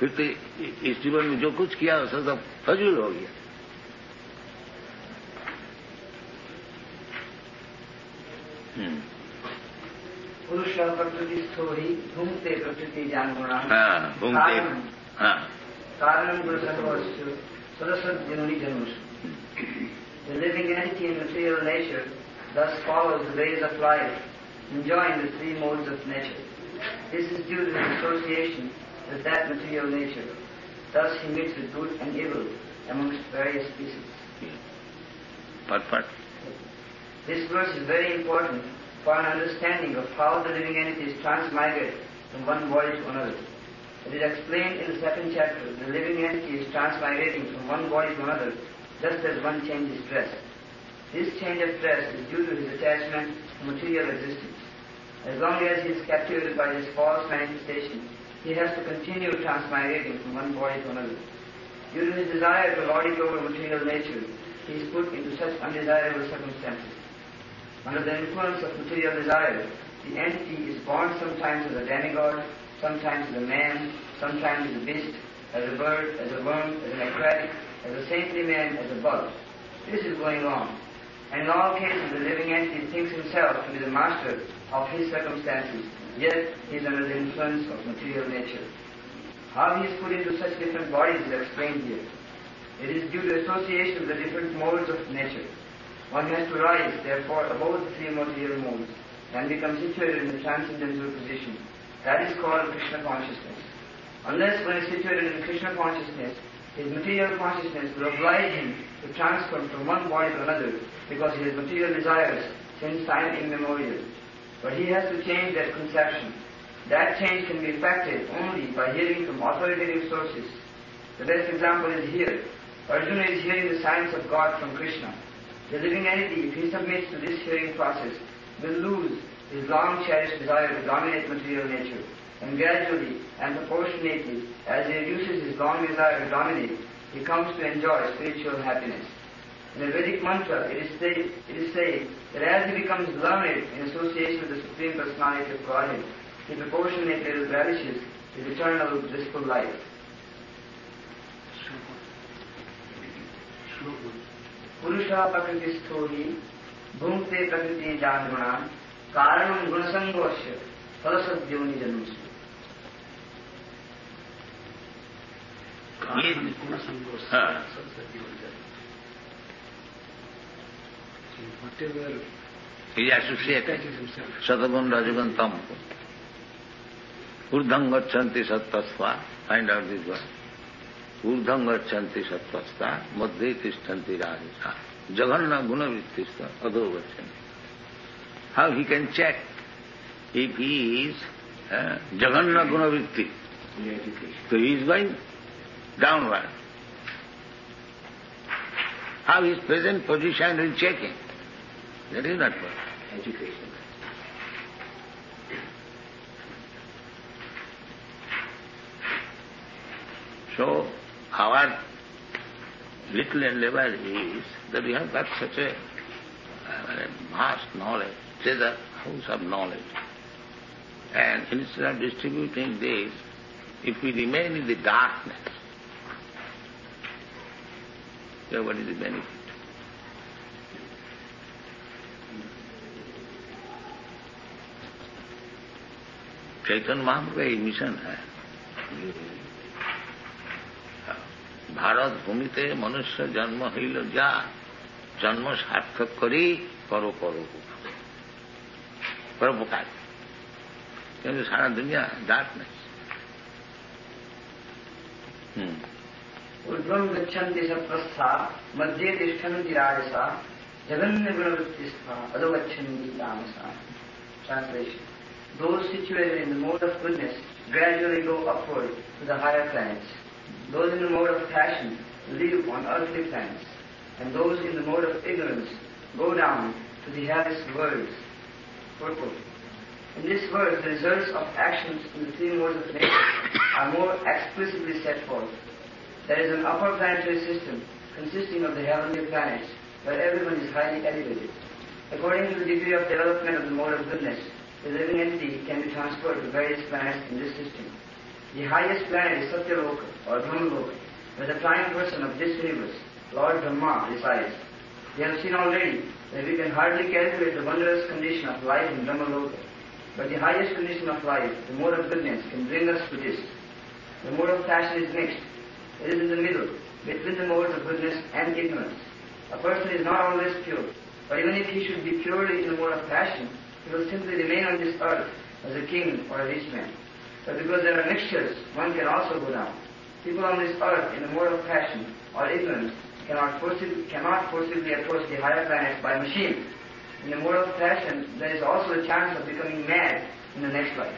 फिर तो इस जीवन में जो कुछ किया वो सब फजूल हो गया। पुरुष प्रकृतिस्थो ही भुंक्ते प्रकृति जानगुणा। भुंक्ते। कारणं गुणसंगोऽस्य सरस्वतीजननी जन्मसु. The living entity in material nature thus follows the ways of life, enjoying the three modes of nature. This is due to his association with that material nature. Thus he mixes with good and evil amongst various species. Perfect. This verse is very important for an understanding of how the living entities transmigrate from one body to another. It is explained in the second chapter. The living entity is transmigrating from one body to another, just as one changes dress. This change of dress is due to his attachment to material existence. As long as he is captivated by this false manifestation, he has to continue transmigrating from one body to another. Due to his desire to lord it over material nature, he is put into such undesirable circumstances. Under the influence of material desire, the entity is born sometimes as a demigod, sometimes as a man, sometimes as a beast, as a bird, as a worm, as an aquatic, as a saintly man, as a bug. This is going on. And in all cases, the living entity thinks himself to be the master of his circumstances, yet he is under the influence of material nature. How he is put into such different bodies is explained here. It is due to association with the different modes of nature. One has to rise, therefore, above the three material modes and become situated in the transcendental position. That is called Krishna consciousness. Unless one is situated in Krishna consciousness, his material consciousness will oblige him to transfer from one body to another because he has material desires since time immemorial. But he has to change that conception. That change can be effected only by hearing from authoritative sources. The best example is here. Arjuna is hearing the science of God from Krishna. The living entity, if he submits to this hearing process, will lose his long-cherished desire to dominate material nature. And gradually and proportionately, as he reduces his long desire to dominate, he comes to enjoy spiritual happiness. In the Vedic mantra, it is said that as he becomes learned in association with the Supreme Personality of Godhead, he proportionately relishes his eternal blissful life. Purusha prakristho hi bhunkte prakriti jangunam karanam gunasangosya salasadyoni janmasu. He is associated. Satagun Rajagun Tam. Urdham gachanti sattasva. Find out this one. Urdham gachanti sattasva. Madhye tishtanti rajasa. Jaganna guna vittista adho gachanti. How he can check if he is Jaganna guna vitti? So he is going downward. How his present position is checking. That is not what. Education. So our little endeavor is that we have got such a vast knowledge, treasure house of knowledge. And instead of distributing this, if we remain in the darkness, then what is the benefit? Chaitanya Mahaprabhu का एक mission है, भारत भूमिते मनुष्य जन्म हईल जा जन्म सार्थक करी करो करो परोपकार, क्योंकि सारा दुनिया डार्कनेस. ऊर्ध्वं गच्छन्ति सत्त्वस्था मध्ये तिष्ठन्ति राजसा जगन्य गुणवृत्तिस्था अधो गच्छन्ति तामसा. Translation. Those situated in the mode of goodness gradually go upward to the higher planets. Those in the mode of passion live on earthly planets. And those in the mode of ignorance go down to the hellish worlds. Purport. In this verse, the results of actions in the three modes of nature are more explicitly set forth. There is an upper planetary system consisting of the heavenly planets where everyone is highly elevated. According to the degree of development of the mode of goodness, the living entity can be transferred to various planets in this system. The highest planet is Satyaloka or Brahmaloka, where the prime person of this universe, Lord Brahma, resides. We have seen already that we can hardly calculate the wondrous condition of life in Brahmaloka. But the highest condition of life, the mode of goodness, can bring us to this. The mode of passion is mixed. It is in the middle, between the modes of goodness and ignorance. A person is not always pure, but even if he should be purely in the mode of passion, he will simply remain on this earth as a king or a rich man. But because there are mixtures, one can also go down. People on this earth in the mode of passion or ignorance cannot forcibly approach the higher planets by machine. In the mode of passion, there is also a chance of becoming mad in the next life.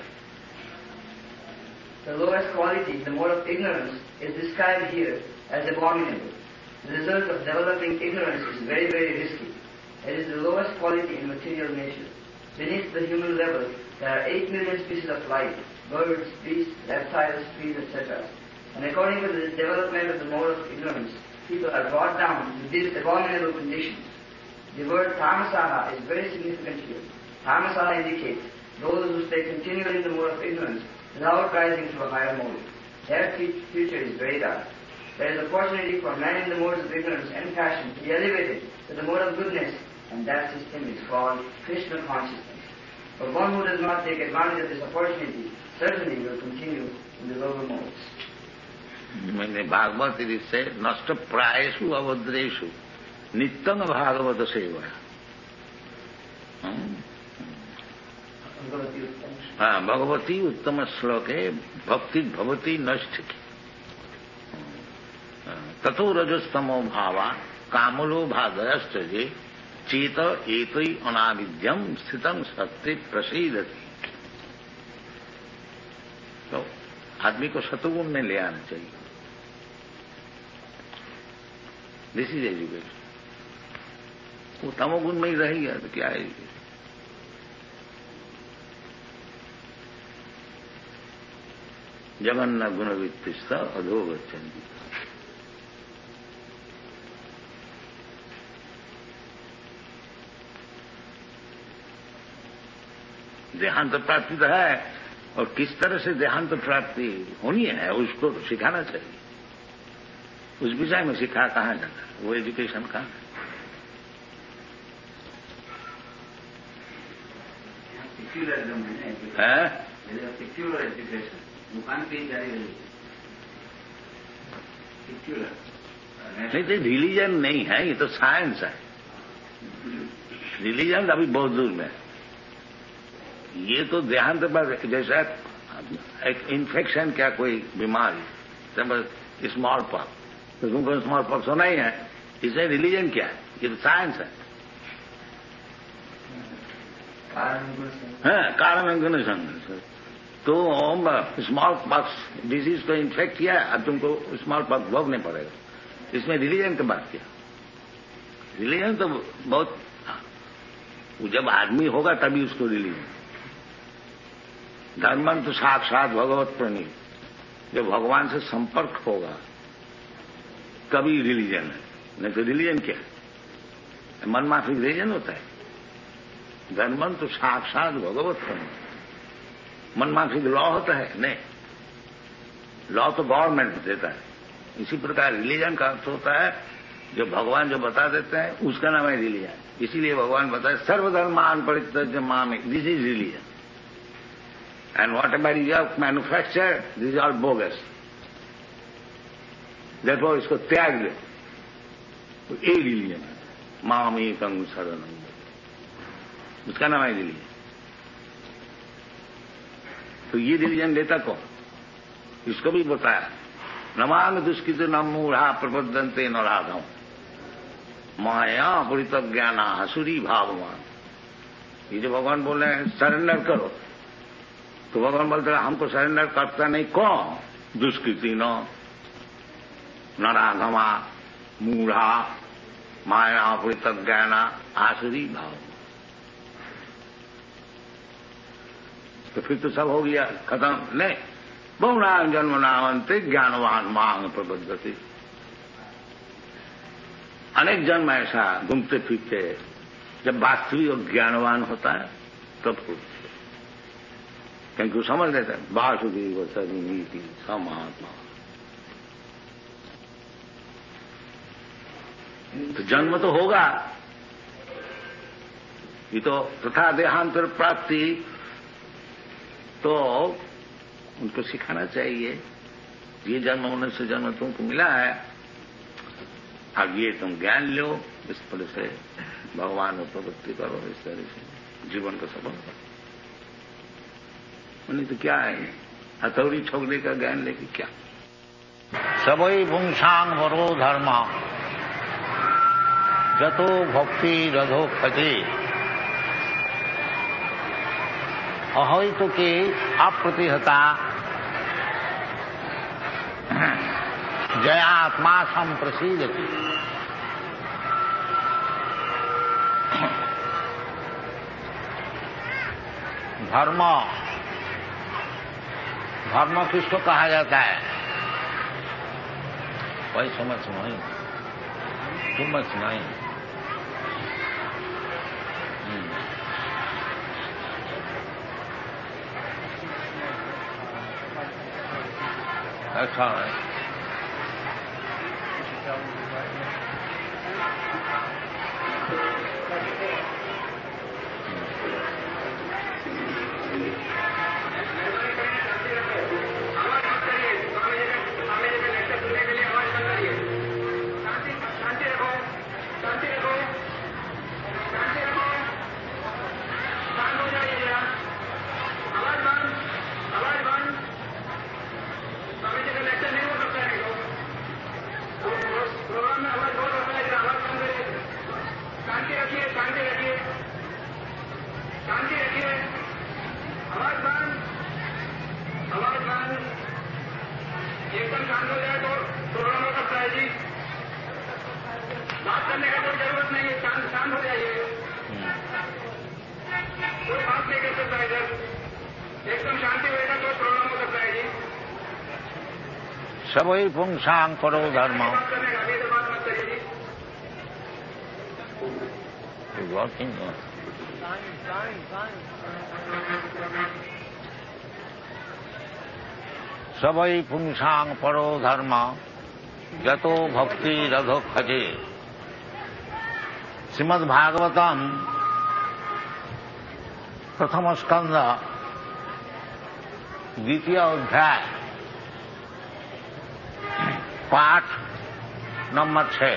The lowest quality, the mode of ignorance, is described here as abominable. The result of developing ignorance is very, very risky. It is the lowest quality in material nature. Beneath the human level, there are 8 million species of life, birds, beasts, reptiles, trees, etc. And according to the development of the mode of ignorance, people are brought down to these abominable conditions. The word tamasaha is very significant here. Tamasaha indicates those who stay continually in the mode of ignorance without rising to a higher mode. Their future is very dark. There is opportunity for man in the modes of ignorance and passion to be elevated to the mode of goodness, and that system is called Krishna consciousness. But one who does not take advantage of this opportunity certainly will continue in the lower modes. मैंने भागवत से नष्ट प्रायेषु अवद्रेषु नित्यं भागवत सेवा। हाँ, भगवती उत्तम श्लोके भक्ति भवती नष्ट की तथो रजस्तमो भावा कामलो भादयश्च जे चेत एतै अनाविद्यम स्थितं सत्य प्रसीदति। तो आदमी को सतुगुण में ले आना चाहिए। This is education. वो तमोगुण में ही रहेगा तो क्या है? जगन्न गुण वित्तिष्ठ अधोगच्छन्ति। देहांत प्राप्ति तो है, और किस तरह से देहांत प्राप्ति होनी है उसको सिखाना चाहिए। उस विषय में सिखा कहाँ जाता है? वो एजुकेशन कहाँ है? Secular education. You can't be very secular. नहीं तो रिलीजन नहीं है, ये तो साइंस है। रिलीजन अभी बहुत दूर में है। ये तो देहांत पर जैसा एक इन्फेक्शन, क्या कोई बीमारी, स्मॉल पॉक्स, तो तुमको स्मॉल पॉक्स होना ही है। इसे रिलीजन क्या है? ये तो साइंस है। कारण गुण संग। तो स्मॉल पॉक्स डिजीज को इन्फेक्ट किया, अब तुमको स्मॉल पॉक्स भोगने पड़ेगा। इसमें रिलीजन की बात क्या? रिलीजन तो बहुत, जब आदमी होगा तभी उसको रिलीजन। धर्म तो साक्षात भगवत प्रणीत, जब भगवान से संपर्क होगा कभी रिलीजन है, नहीं तो रिलीजन क्या है? मनमाफिक रिलीजन होता है। धर्म तो साक्षात भगवत प्रणीत। मनमाफिक लॉ होता है? नहीं, लॉ तो गवर्नमेंट देता है। इसी प्रकार रिलीजन का अर्थ होता है जो भगवान जो बता देते हैं उसका नाम है रिलीजन। इसीलिए भगवान बताए सर्वधर्मान परित्यज्य माम, this is religion. And whatever is manufactured, this is all bogus. Therefore, इसको त्याग दे। तो ये रिलीजन है, माम एकं शरणं, उसका नाम है रिलीजन। तो ये रिलीजन देता कौन? इसको भी बताया, नमामि दुष्कृत न मूढ़ा प्रबद्धन्ते न राधम माया परितज्ञाना हसुरी भावमान। ये जो भगवान बोल रहे हैं सरेंडर करो, तो भगवान बोलते हैं हमको सरेंडर करता नहीं। कौन? दुष्कृति न राघमा मूढ़ा माया परितज्ञाना आसुरी भाव। तो फिर तो सब हो गया, खत्म। नहीं, बहुनाम जन्म नामंते ज्ञानवान मांग प्रबद्धति। अनेक जन्म ऐसा घूमते फिरते जब वास्तविक ज्ञानवान होता है तब क्योंकि वो समझ लेते हैं वासुदेव सरिनीति स महात्मा। तो जन्म तो होगा, ये तो तथा देहांतर प्राप्ति तो उनको सिखाना चाहिए। ये जन्म होने से जन्म तुमको मिला है, अब ये तुम ज्ञान लो, इस तरह से भगवान में प्रवृत्ति करो, इस तरह से जीवन को सफल करो। नहीं तो क्या है, हथौड़ी छोड़ने का ज्ञान लेके क्या। सबई पुंसांग वरो धर्म जतो भक्ति रधो खजे अहितु के अप्रतिहता जयात्मा संप्रसीदति। धर्म, धर्म किसको कहा जाता है? वही समझ नहीं, समझ नहीं। अच्छा है। एकदम शांत हो जाए तो प्रोग्राम हो सकता है जी। बात करने का कोई जरूरत नहीं है, शांत हो जाइए, कोई बात नहीं कर सकता है सर। एकदम शांति होएगा तो प्रोग्राम हो सकता है जी। सबई पुंसांग परो धर्म। बात करने का अभी बात मत करिए जी। सबई पुंसांग परो धर्म जतो भक्ति रधो खजे। श्रीमद् भागवतम प्रथम स्कंद द्वितीय अध्याय पाठ नंबर 6।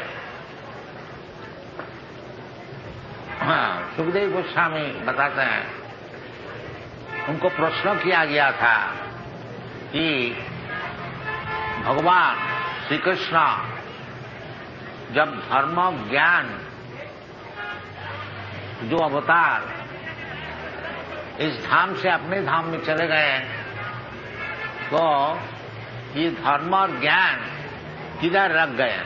सुखदेव गोस्वामी बताते हैं, उनको प्रश्न किया गया था कि भगवान श्री कृष्ण जब धर्म ज्ञान जो अवतार इस धाम से अपने धाम में चले गए, तो ये धर्म और ज्ञान किधर रख गए?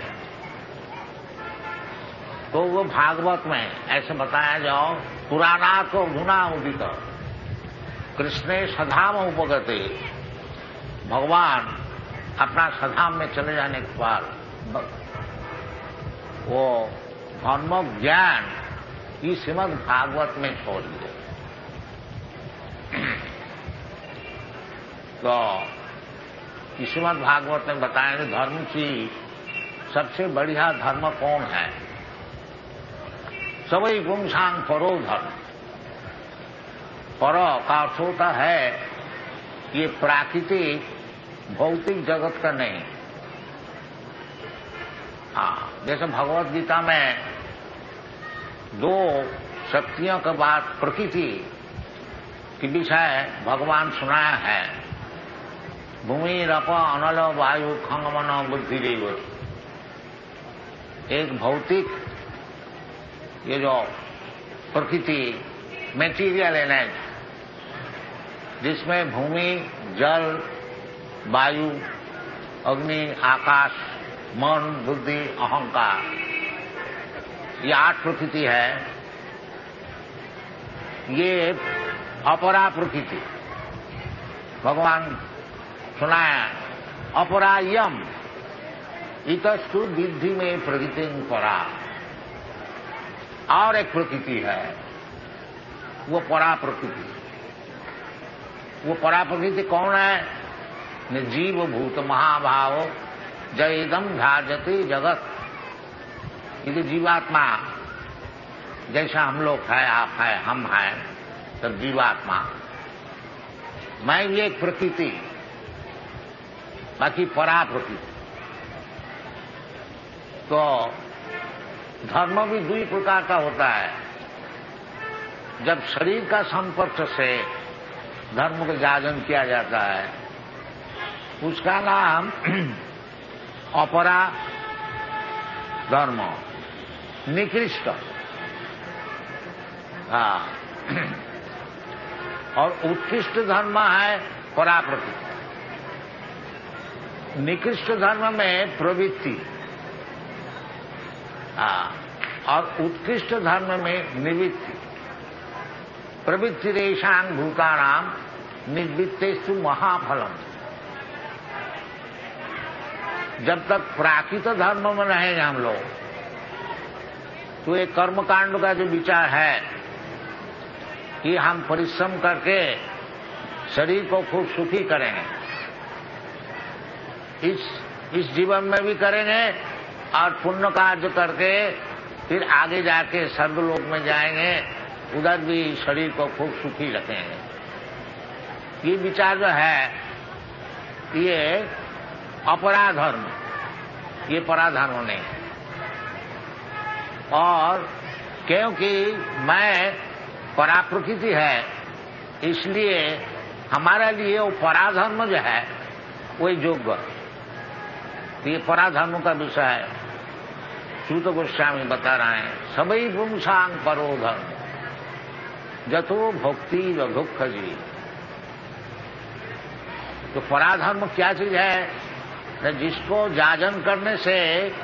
तो वो भागवत में ऐसे बताया जाओ, पुराना को धुना उदित कृष्णे सधाम उपगते। भगवान अपना सधाम में चले जाने के बाद वो धर्म ज्ञान की श्रीमद् भागवत में छोड़ दिए। तो श्रीमद् भागवत में बताया कि धर्म की सबसे बढ़िया धर्म कौन है? सबई पुंसांग परो धर्म। पर का अर्थ होता है ये प्राकृतिक भौतिक जगत का नहीं। जैसे भगवत गीता में 2 शक्तियों के बाद प्रकृति के विषय भगवान सुनाया है। भूमि रप अनल वायु खंगमन बुद्धि देव। एक भौतिक ये जो प्रकृति मेटीरियल एनर्जी, जिसमें भूमि, जल, वायु, अग्नि, आकाश, मन, बुद्धि, अहंकार, ये 8 प्रकृति है। ये अपरा प्रकृति भगवान सुनाया, अपरायम इतस्तु विद्धि में प्रकृति परा। और एक प्रकृति है, वो परा प्रकृति। वो परा प्रकृति कौन है? जीव भूत महाभाव जयदम ध्याजति जगत। ये जीवात्मा, जैसा हम लोग है, आप है, हम हैं, सब जीवात्मा। मैं भी एक प्रकृति, बाकी परा प्रकृति। तो धर्म भी दो प्रकार का होता है। जब शरीर का संपर्क से धर्म का जाजन किया जाता है, उसका नाम अपरा धर्म, निकृष्ट। हाँ, और उत्कृष्ट धर्म है पराप्रकृति। निकृष्ट धर्म में प्रवृत्ति, और उत्कृष्ट धर्म में निवृत्ति। प्रवृत्ति रेशांग भूतानाम निवृत्तेषु महाफलम। जब तक प्राकृत धर्म में रहेंगे हम लोग, तो ये कर्मकांड का जो विचार है कि हम परिश्रम करके शरीर को खूब सुखी करेंगे, इस जीवन में भी करेंगे, और पुण्य कार्य करके फिर आगे जाके स्वर्गलोक में जाएंगे, उधर भी शरीर को खूब सुखी रखेंगे। ये विचार जो है, ये अपराधर्म, ये पराधर्म नहीं है। और क्योंकि मैं पराप्रकृति है, इसलिए हमारे लिए वो पराधर्म जो है वो योग्य। ये पराधर्म का विषय है, सूत गोस्वामी बता रहे हैं। सबई पुंसांग परो धर्म जतो भक्ति व दुख जी। तो पराधर्म क्या चीज है? जिसको जाजन करने से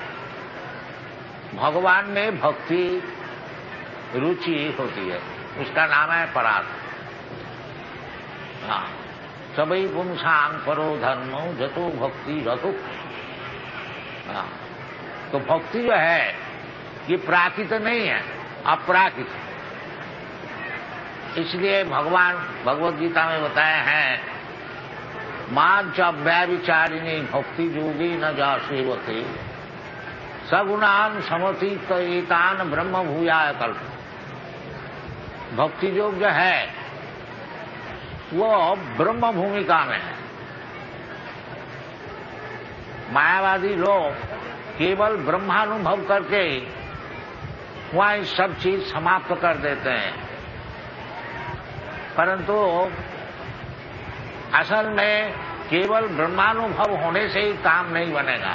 भगवान में भक्ति रुचि होती है, उसका नाम है पराधर्म। हाँ, सबई पुंसांग परो धर्म जतो भक्ति रघु। हाँ, तो भक्ति जो है ये प्राकृत नहीं है, अपराकृत। इसलिए भगवान भगवद गीता में बताए हैं, मां च व्यभिचारिणी भक्ति योगी न जा सेवते सगुणान समतीत एतान ब्रह्म भूयाय कल्प। भक्ति योग जो है वो ब्रह्म भूमिका में है। मायावादी लोग केवल ब्रह्मानुभव करके वहां सब चीज समाप्त कर देते हैं, परंतु असल में केवल ब्रह्मानुभव होने से ही काम नहीं बनेगा।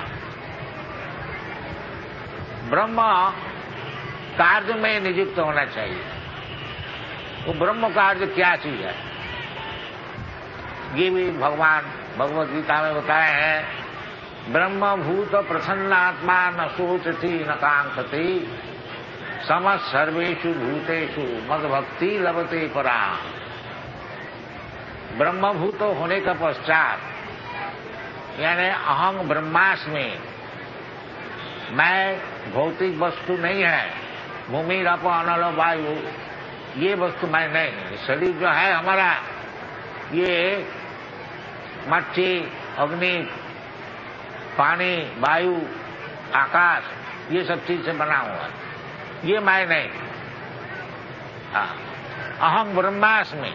ब्रह्म कार्य में नियुक्त होना चाहिए। वो ब्रह्म कार्य क्या चीज है, ये भी भगवान भगवद गीता में बताए हैं। ब्रह्मभूत प्रसन्नात्मा न सोचती न कांक्षति समः सर्वेषु भूतेषु मद्भक्ति लभते परा। ब्रह्मभूत होने का पश्चात, यानी अहं ब्रह्मास्मि, मैं भौतिक वस्तु नहीं है, भूमि रप अनल वायु ये वस्तु मैं नहीं। शरीर जो है हमारा, ये मट्टी, अग्नि, पानी, वायु, आकाश, ये सब चीज से बना हुआ, ये मैं नहीं। अहं ब्रह्मास्मि,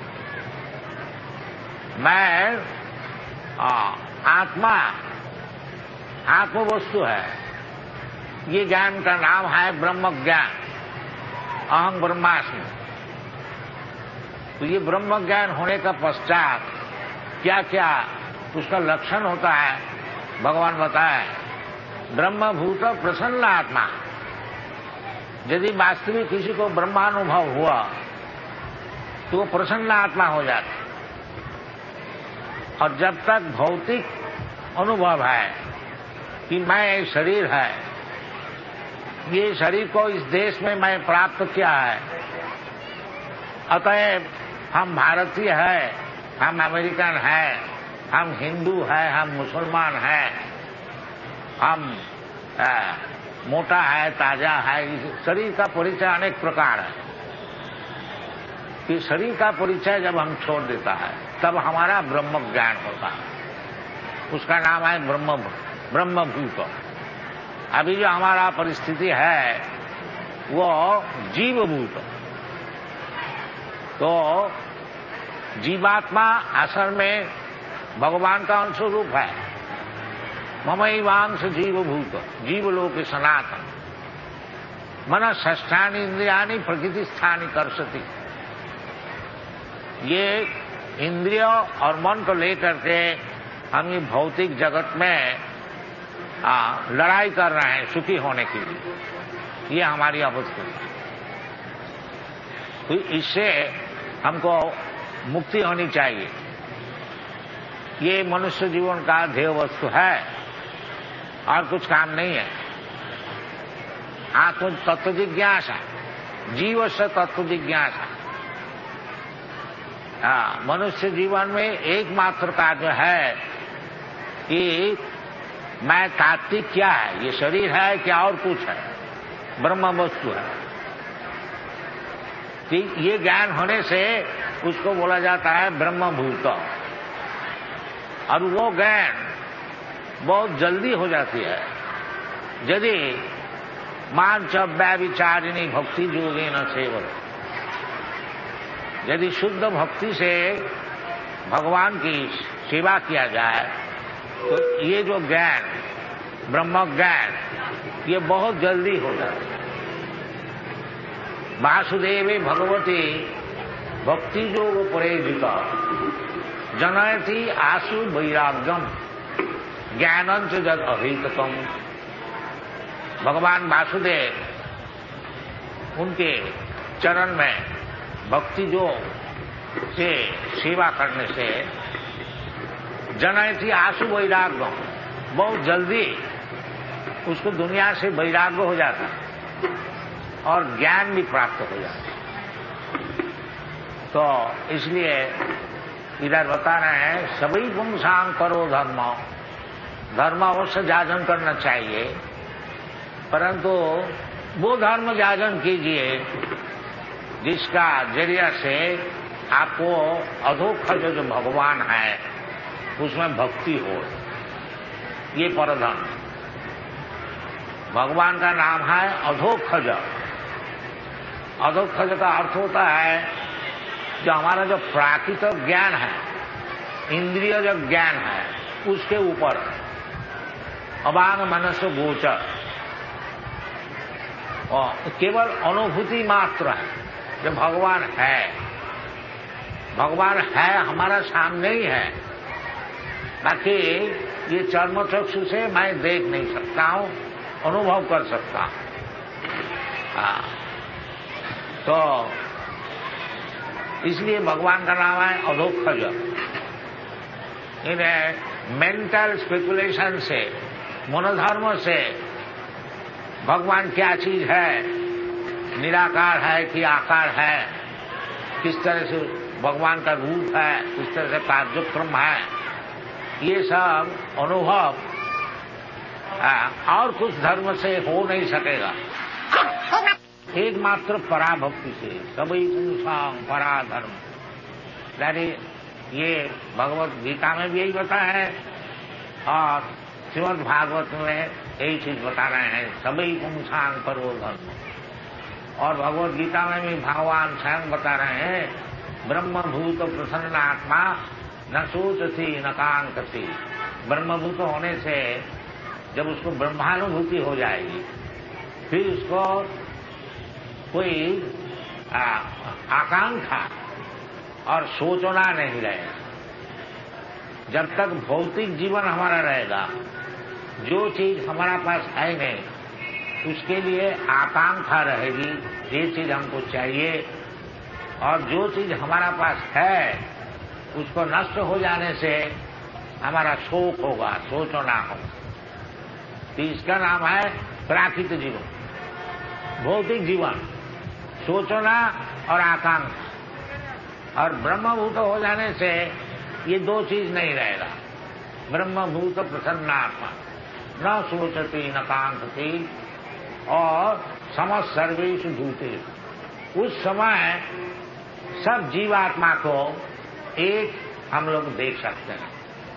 मैं आत्मा, आत्म वस्तु है। ये ज्ञान का नाम है ब्रह्म ज्ञान, अहं ब्रह्मास्मि। तो ये ब्रह्म ज्ञान होने का पश्चात क्या क्या उसका लक्षण होता है भगवान बताए। ब्रह्मभूत प्रसन्न आत्मा। यदि वास्तविक किसी को ब्रह्मानुभव हुआ तो वो प्रसन्न आत्मा हो जाता। और जब तक भौतिक अनुभव है कि मैं शरीर है, ये शरीर को इस देश में मैं प्राप्त किया है, अतएव हम भारतीय है, हम अमेरिकन है, हम हिंदू है, हम मुसलमान है, हम मोटा है, ताजा है। इस शरीर का परिचय अनेक प्रकार है। ये शरीर का परिचय जब हम छोड़ देता है तब हमारा ब्रह्म ज्ञान होता है। उसका नाम है ब्रह्मभूत। अभी जो हमारा परिस्थिति है वो जीवभूत। तो जीवात्मा असल में भगवान का अंश रूप है। ममैवांश जीवभूत जीवलोक सनातन मन षष्ठानि इंद्रियानि प्रकृति स्थानि कर्षति। ये इंद्रिय और मन को लेकर के हम ये भौतिक जगत में लड़ाई कर रहे हैं सुखी होने के लिए। ये हमारी अवस्था है। तो इससे हमको मुक्ति होनी चाहिए। ये मनुष्य जीवन का ध्येय वस्तु है और कुछ काम नहीं है। आत्म तत्व जिज्ञासा, जीव से तत्व जिज्ञासा। मनुष्य जीवन में एकमात्र कार्य है कि मैं तात्विक क्या है, ये शरीर है क्या और कुछ है, ब्रह्म वस्तु है। कि ये ज्ञान होने से उसको बोला जाता है ब्रह्मभूत। और वो ज्ञान बहुत जल्दी हो जाती है यदि मांच व्यभिचारिणी भक्ति योगेन सेवते। यदि शुद्ध भक्ति से भगवान की सेवा किया जाए तो ये जो ज्ञान ब्रह्म ज्ञान ये बहुत जल्दी हो जाता है। वासुदेवे भगवती भक्ति योग परेजिता जनयति आसु वैराग्यम ज्ञानंच जद अभितम। भगवान वासुदेव उनके चरण में भक्ति योग से सेवा करने से जनयति आसु वैराग्यम बहुत जल्दी उसको दुनिया से वैराग्य हो जाता और ज्ञान भी प्राप्त हो जाता। तो इसलिए इधर बता रहे हैं सभी पुंसांग करो धर्म। धर्म अवश्य जाजन करना चाहिए, परंतु वो धर्म जाजन कीजिए जिसका जरिया से आपको अधोक्षज जो भगवान है उसमें भक्ति हो। ये परधर्म। भगवान का नाम है अधोक्षज। अधोक्षज का अर्थ होता है जो हमारा जो प्राकृतिक ज्ञान है, इंद्रिय जो ज्ञान है उसके ऊपर अबांग मनस्य गोचर और केवल अनुभूति मात्र है। जो भगवान है हमारा सामने ही है, बाकी ये चर्म चक्षु से मैं देख नहीं सकता हूं, अनुभव कर सकता हूं। तो इसलिए भगवान का नाम है अधोक्षज। इन्हें मेंटल स्पेकुलेशन से, मनोधर्म से भगवान क्या चीज है, निराकार है कि आकार है, किस तरह से भगवान का रूप है, किस तरह से कार्यक्रम है, ये सब अनुभव और कुछ धर्म से हो नहीं सकेगा। एकमात्र पराभक्ति से सभी पुंसांग पराधर्म। यानी ये भगवत गीता में भी यही बताया है और श्रीमद् भागवत में यही चीज बता रहे हैं सभी पुंसांग परो धर्म। और भगवत गीता में भी भगवान स्वयं बता रहे हैं ब्रह्मभूत प्रसन्न आत्मा न सोचती न कांक्षती। ब्रह्मभूत होने से जब उसको ब्रह्मानुभूति हो जाएगी फिर उसको कोई आकांक्षा और सोचना नहीं रहेगा। जब तक भौतिक जीवन हमारा रहेगा, जो चीज हमारा पास है नहीं उसके लिए आकांक्षा रहेगी, ये चीज हमको चाहिए। और जो चीज हमारा पास है उसको नष्ट हो जाने से हमारा शोक होगा, सोचना होगा। तो इसका नाम है प्राकृतिक जीवन। भौतिक जीवन सोचना और आकांक्षा। और ब्रह्मभूत हो जाने से ये दो चीज नहीं रहेगा। ब्रह्मभूत प्रसन्न आत्मा न सोचती न कांक्षती और समस्त सर्वेषु भूतेषु। उस समय सब जीवात्मा को एक हम लोग देख सकते हैं।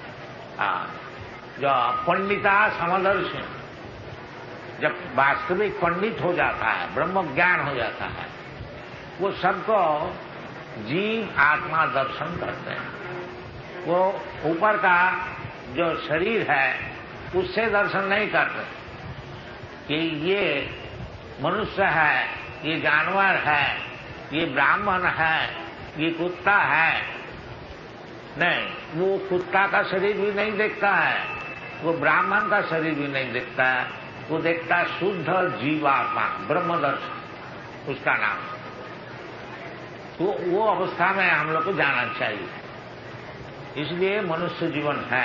जो पंडिता समदर्शी, जब वास्तविक पंडित हो जाता है, ब्रह्म ज्ञान हो जाता है, वो सबको जीव आत्मा दर्शन करते हैं। वो ऊपर का जो शरीर है उससे दर्शन नहीं करते कि ये मनुष्य है, ये जानवर है, ये ब्राह्मण है, ये कुत्ता है। नहीं, वो कुत्ता का शरीर भी नहीं देखता है, वो ब्राह्मण का शरीर भी नहीं देखता है, वो देखता है शुद्ध जीवात्मा, ब्रह्मदर्शन उसका नाम। तो वो अवस्था में हम लोग को जाना चाहिए, इसलिए मनुष्य जीवन है।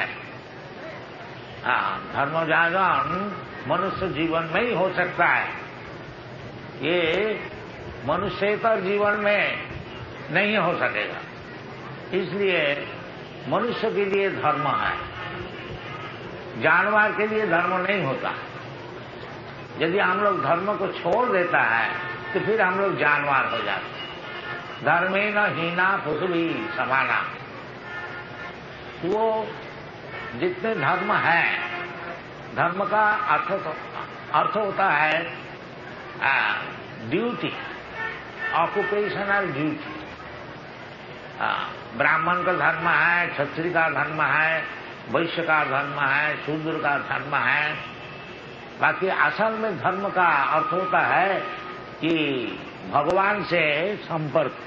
धर्म जागरण मनुष्य जीवन में ही हो सकता है, ये मनुष्येतर जीवन में नहीं हो सकेगा। इसलिए मनुष्य के लिए धर्म है, जानवर के लिए धर्म नहीं होता। यदि हम लोग धर्म को छोड़ देता है तो फिर हम लोग जानवर हो जाते हैं। धर्मेण हीना पशुभी समाना। वो जितने धर्म है, धर्म का अर्थ होता है ड्यूटी, ऑक्युपेशनल ड्यूटी। ब्राह्मण का धर्म है, क्षत्रिय का धर्म है, वैश्य का धर्म है, शूद्र का धर्म है। बाकी असल में धर्म का अर्थ होता है कि भगवान से संपर्क।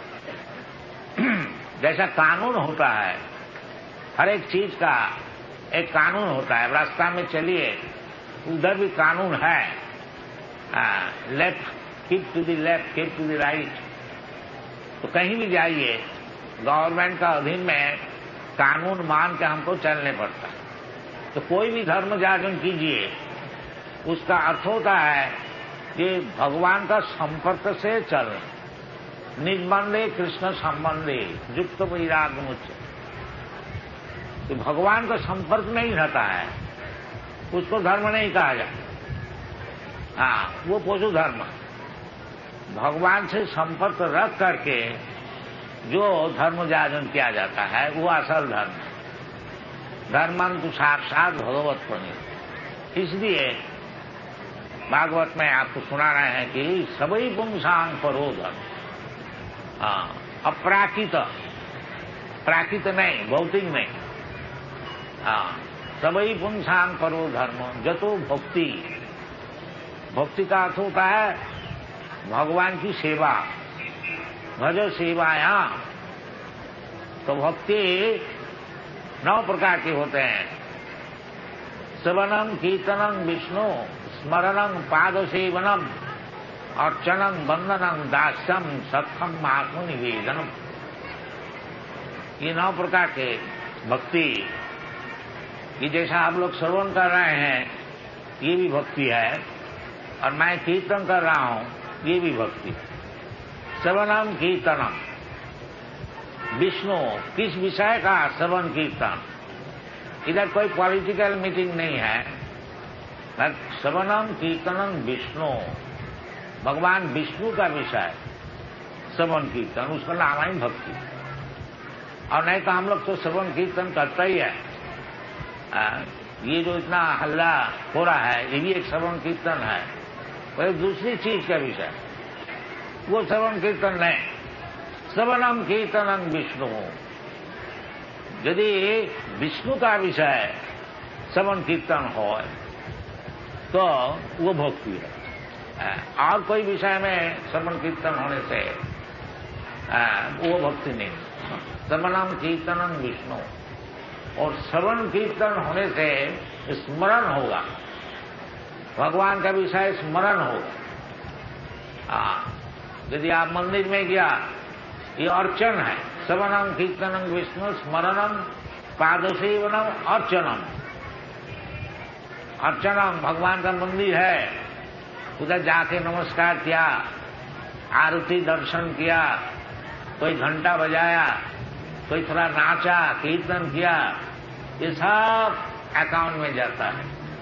जैसा कानून होता है, हर एक चीज का एक कानून होता है। रास्ता में चलिए, उधर भी कानून है, left, keep to the left, keep to the right. तो कहीं भी जाइए, गवर्नमेंट का अधीन में कानून मान के हमको चलने पड़ता है। तो कोई भी धर्म जागरण कीजिए, उसका अर्थ होता है कि भगवान का संपर्क से चलना। निबंधे कृष्ण संबंधे युक्त वैराग्य मुच्य। तो भगवान का संपर्क नहीं रहता है, उसको धर्म नहीं कहा जाता। वो पशु धर्म। भगवान से संपर्क रख करके जो धर्म जागरण किया जाता है वो असल धर्म है। धर्मं तो साक्षात भगवत प्रणीत। इसलिए भागवत में आपको सुना रहे हैं कि सभी पुंसांग परो धर्म। अपराकित, प्राकृत नहीं, भौतिक नहीं। सभी पुंसांग परो धर्म जतो भक्ति। भक्ति का अर्थ होता है भगवान की सेवा। भजो सेवाया। तो भक्ति 9 प्रकार के होते हैं। श्रवणम कीर्तनम विष्णु स्मरणम पाद सेवनम अर्चनम वंदनम दास्यम सत्थम आत्मनिवेदनम। ये 9 प्रकार के भक्ति। ये जैसा आप लोग श्रवण कर रहे हैं ये भी भक्ति है, और मैं कीर्तन कर रहा हूं ये भी भक्ति। श्रवणम कीर्तनम, विष्णु किस विषय का श्रवण कीर्तन। इधर कोई पॉलिटिकल मीटिंग नहीं है। श्रवणम कीर्तनम विष्णु, भगवान विष्णु का विषय श्रवण कीर्तन, उसका नाम है भक्ति। और नहीं तो हम लोग तो श्रवण कीर्तन करता ही है। ये जो इतना हल्ला हो रहा है ये भी एक श्रवण कीर्तन है, वो दूसरी चीज का विषय, वो श्रवण कीर्तन नहीं। श्रवणम कीर्तनम विष्णु, यदि विष्णु का विषय श्रवण कीर्तन हो तो वो भक्ति है। और कोई विषय में श्रवण कीर्तन होने से वो भक्ति नहीं। श्रवणम कीर्तनम विष्णु, और श्रवण कीर्तन होने से स्मरण होगा, भगवान का विषय स्मरण होगा। यदि आप मंदिर में गया, ये अर्चन है। श्रवणम कीर्तनम विष्णु स्मरणम पादसेवनम अर्चनम। अर्चनम भगवान का मंदिर है, उधर जाके नमस्कार किया, आरती दर्शन किया, कोई घंटा बजाया, कोई थोड़ा नाचा, कीर्तन किया, ये सब अकाउंट में जाता है।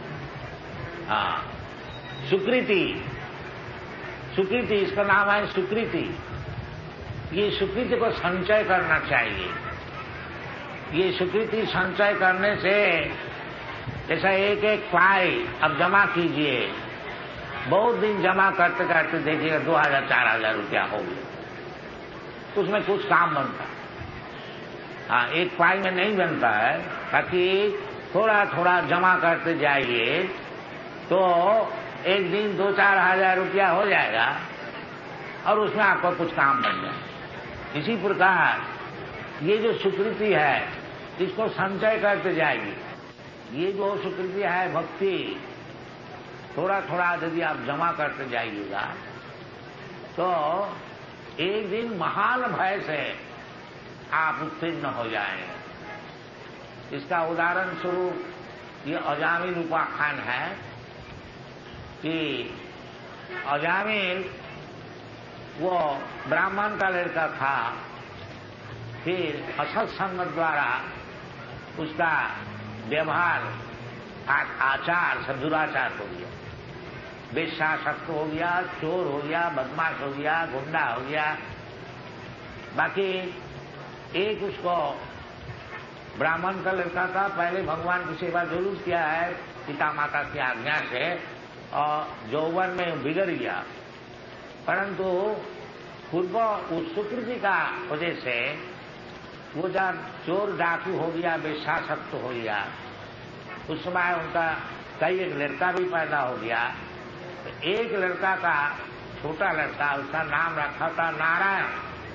सुकृति, सुकृति इसका नाम है सुकृति। ये सुकृति को संचय करना चाहिए। ये सुकृति संचय करने से जैसा एक एक पाई अब जमा कीजिए, बहुत दिन जमा करते करते देखिएगा 2000-4000 रुपया हो गया, उसमें कुछ काम बनता है। हाँ, एक पाई में नहीं बनता है, ताकि थोड़ा थोड़ा जमा करते जाइए तो एक दिन 2-4 हजार रुपया हो जाएगा और उसमें आपको कुछ काम बन जाए। इसी प्रकार ये जो सुकृति है इसको संचय करते जाइए। ये जो सुकृति है भक्ति, थोड़ा थोड़ा यदि आप जमा करते जाइएगा तो एक दिन महान भय से आप उत्तीर्ण हो जाएंगे। इसका उदाहरण स्वरूप ये अजामिल उपाख्यान है कि अजामिल वो ब्राह्मण का लड़का था, फिर असत्संग द्वारा उसका व्यवहार आचार सब दुराचार हो गया, वेश्यासक्त हो गया, चोर हो गया, बदमाश हो गया, गुंडा हो गया। बाकी एक उसको ब्राह्मण का लड़का था, पहले भगवान की सेवा जरूर किया है पिता माता की आज्ञा से, और यौवन में बिगड़ गया, परंतु पूर्व उस सुकृति का वजह से वो जब चोर डाकू हो गया, वेश्यासक्त हो गया, उस समय उनका कई एक लड़का भी पैदा हो गया। तो एक लड़का का छोटा लड़का, उसका नाम रखा था नारायण,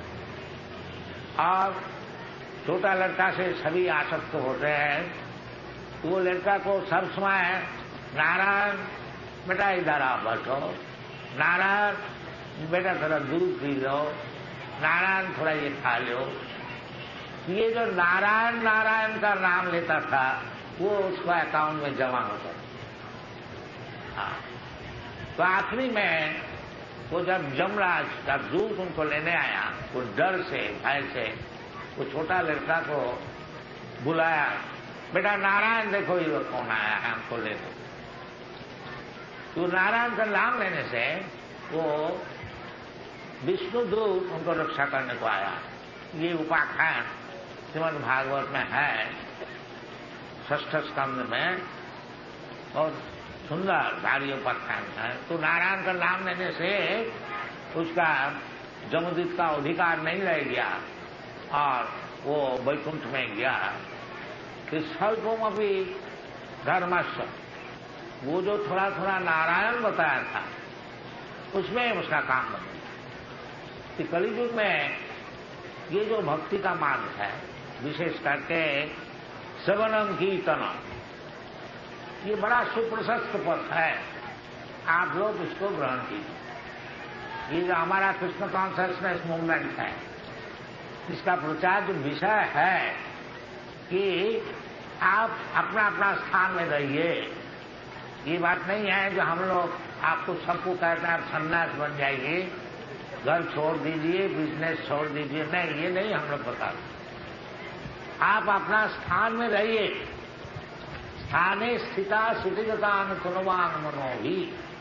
और छोटा लड़का से सभी आसक्त होते हैं। वो लड़का को सब समय नारायण बेटा इधर आप बैठो, नारायण बेटा थोड़ा दूध पी लो, नारायण थोड़ा ये खा लो। ये जो नारायण नारायण का नाम लेता था वो उसका अकाउंट में जमा होता था। तो आखिरी में वो जब यमराज का दूत उनको लेने आया, वो डर से भय से वो छोटा लड़का को बुलाया, बेटा नारायण देखो ये कौन आया है, हमको ले दो। तो नारायण का नाम लेने से वो विष्णुदूत उनको रक्षा करने को आया। ये उपाख्यान श्रीमद् भागवत में है, 6ठ स्कंद में, और सुंदर भारी उपाख्यान है। तो नारायण का नाम लेने से उसका जमदूत का अधिकार नहीं रह गया और वो वैकुंठ में गया। स्वल्पम अभी धर्मस्व, वो जो थोड़ा थोड़ा नारायण बताया था उसमें उसका काम बन गया। कलियुग में ये जो भक्ति का मार्ग है, विशेष करके श्रवणम कीर्तनम, ये बड़ा सुप्रशस्त पथ है, आप लोग इसको ग्रहण कीजिए। ये जो हमारा कृष्ण कॉन्शियसनेस मूवमेंट है, इसका प्रचार जो विषय है कि आप अपना अपना स्थान में रहिए। ये बात नहीं है जो हम लोग आपको सबको कहते हैं आप सन्यास बन जाइए, घर छोड़ दीजिए, बिजनेस छोड़ दीजिए, नहीं, ये नहीं हम लोग बताते। आप अपना स्थान में रहिए। स्थाने स्थिता सुतिगतान कुनवान मनोभी।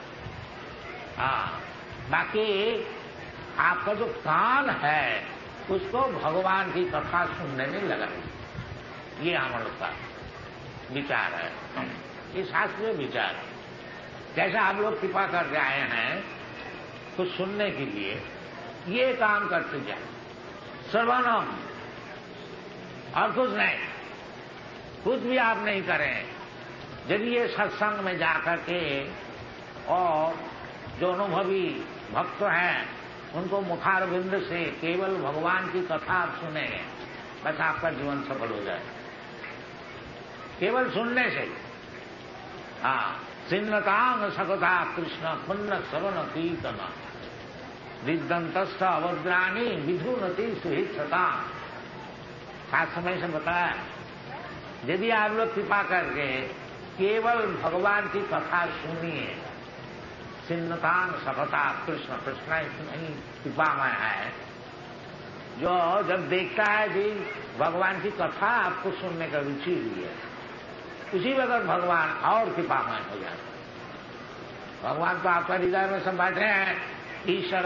हाँ, बाकी आपका जो कान है उसको भगवान की कथा सुनने में लगाइए। ये हम लोग का विचार है, ये शास्त्रीय विचार है। जैसा आप लोग कृपा करके आए हैं कुछ सुनने के लिए, ये काम करते जाए, श्रवणम, और कुछ नहीं, कुछ भी आप नहीं करें। यदि ये सत्संग में जाकर के और जो अनुभवी भक्त हैं उनको मुखारविंद से केवल भगवान की कथा आप सुने, बस आपका जीवन सफल हो जाए, केवल सुनने से। हाँ, सिन्नतांग सकथा कृष्ण पुण्य श्रवण कीर्तन विद्वंतस्थ अवद्राणी विधुनति सुहितता। शास्त्र में से बताया, यदि आप लोग कृपा करके केवल भगवान की कथा सुनिए, सिन्नतांग सकथा कृष्ण, कृष्ण इतनी कृपामय है जो जब देखता है कि भगवान की कथा आपको सुनने का रुचि हुई है, उसी वक्त भगवान और कृपामय हो जाता है। भगवान तो आपका हृदय में सब बैठे हैं। ईश्वर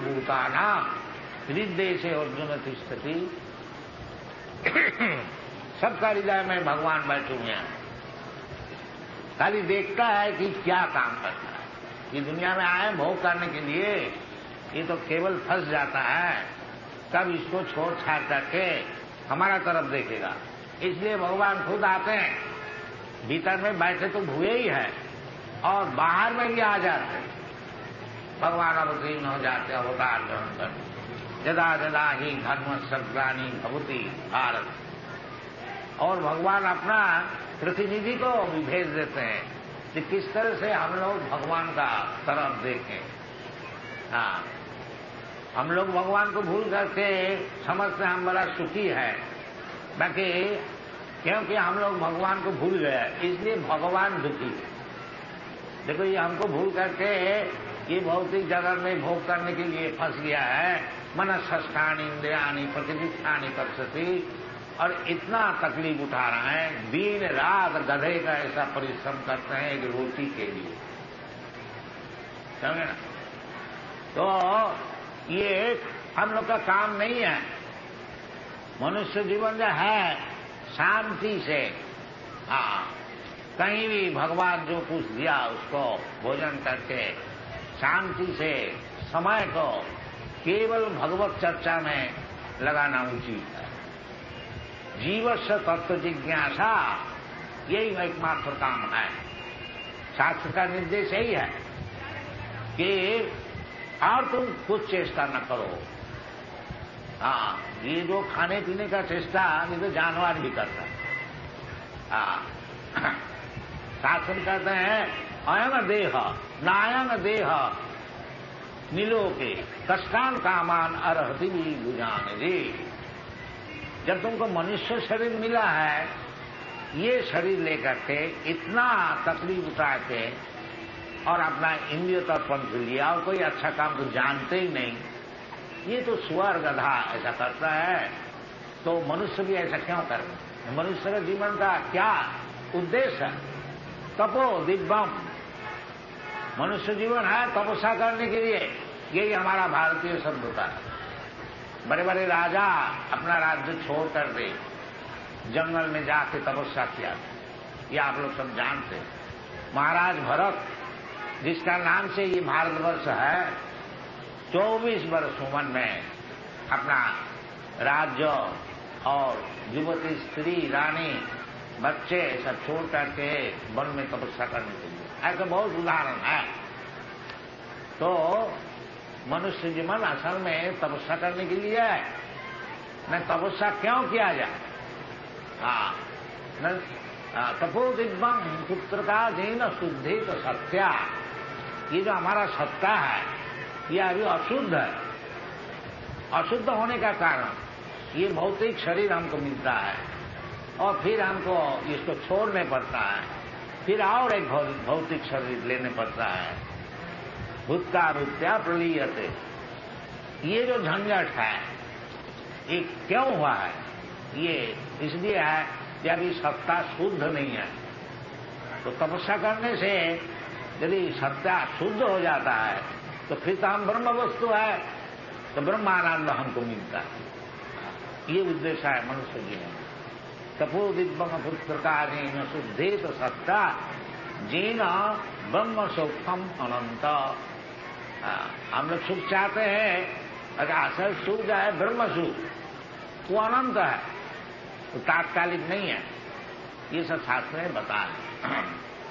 सर्वभूतानां हृदय से अर्जुन तिष्ठति। सबका हृदय में भगवान बैठे हुए हैं, खाली देखता है कि क्या काम करता है। ये दुनिया में आए भोग करने के लिए, ये तो केवल फंस जाता है, कब इसको छोड़ छाड़ करके हमारा तरफ देखेगा। इसलिए भगवान खुद आते हैं, भीतर में बैठे तो हुए ही है और बाहर में भी आ जाते हैं। भगवान अवतीर्ण हो जाते अवतार ग्रहण कर, जदा जदा ही धर्म सर्वग्लानि भवति भारत। और भगवान अपना प्रतिनिधि को भी भेज देते हैं कि किस तरह से हम लोग भगवान का तरफ देखें। हाँ, हम लोग भगवान को भूल करके समझते हम बड़ा सुखी है, बाकी क्योंकि हम लोग भगवान को भूल गए इसलिए भगवान दुखी है। देखो ये हमको भूल करके ये भौतिक जगत में भोग करने के लिए फंस गया है। मनस्सष्टानि इंद्रियाणि प्रतिष्ठानि कर्षति, और इतना तकलीफ उठा रहा है, दिन रात गधे का ऐसा परिश्रम करते हैं एक रोटी के लिए, समझे ना। तो ये हम लोग का काम नहीं है। मनुष्य जीवन जो है शांति से, हाँ, कहीं भी भगवान जो कुछ दिया उसको भोजन करके शांति से समय को केवल भगवत चर्चा में लगाना उचित है। जीवस्य तत्व जिज्ञासा यही एकमात्र काम है। शास्त्र का निर्देश यही है कि और तुम कुछ चेष्टा न करो। हाँ, ये जो खाने पीने का चेष्टा ये तो जानवर भी करता है। हाँ, शास्त्र कहते हैं अयं देह नायं देह निलोके कष्टान कामान अर्हति बुझाने जी। जब तुमको मनुष्य शरीर मिला है, ये शरीर लेकर के इतना तकलीफ उठा के और अपना इंद्रिय तर्पण के लिया और कोई अच्छा काम तो जानते ही नहीं, ये तो सुअर गधा ऐसा करता है, तो मनुष्य भी ऐसा क्यों करे। मनुष्य के जीवन का क्या उद्देश्य है? तपो दिव्यम, मनुष्य जीवन है तपस्या करने के लिए। यही हमारा भारतीय सभ्यता है। बड़े बड़े राजा अपना राज्य छोड़ कर दे जंगल में जाके तपस्या किया, ये आप लोग सब जानते हैं। महाराज भरत, जिसका नाम से ये भारतवर्ष है, 24 वर्ष उम्र में अपना राज्य और युवती स्त्री रानी बच्चे सब छोड़ करके वन में तपस्या करने के लिए, ऐसा बहुत उदाहरण है। तो मनुष्य जीवन असल में तपस्या करने के लिए है। न तपस्या क्यों किया जाए? हाँ, न तपो दिव्यम पुत्र का जीन शुद्धि तो सत्या। ये जो हमारा सत्ता है ये अभी अशुद्ध है। अशुद्ध होने का कारण ये भौतिक शरीर हमको मिलता है और फिर हमको इसको छोड़ने पड़ता है, फिर और एक भौतिक शरीर लेने पड़ता है। भूत्या प्रलीयते, ये जो झंझट है ये क्यों हुआ है? ये इसलिए है कि अभी सत्ता शुद्ध नहीं है। तो तपस्या करने से यदि सत्ता शुद्ध हो जाता है तो फिर तो हम ब्रह्म वस्तु है, तो ब्रह्मानंद हमको मिलता है। ये उद्देश्य है मनुष्य जीवन। तपो दिव्यम पुत्रकारेण शुद्धेत सत्ता जेन ब्रह्म सुखम अनंत। हम लोग सुख चाहते हैं, अगर असल सुख जो है ब्रह्म सुख, वो अनंत है, तो तात्कालिक नहीं है। ये सब शास्त्र में बताया।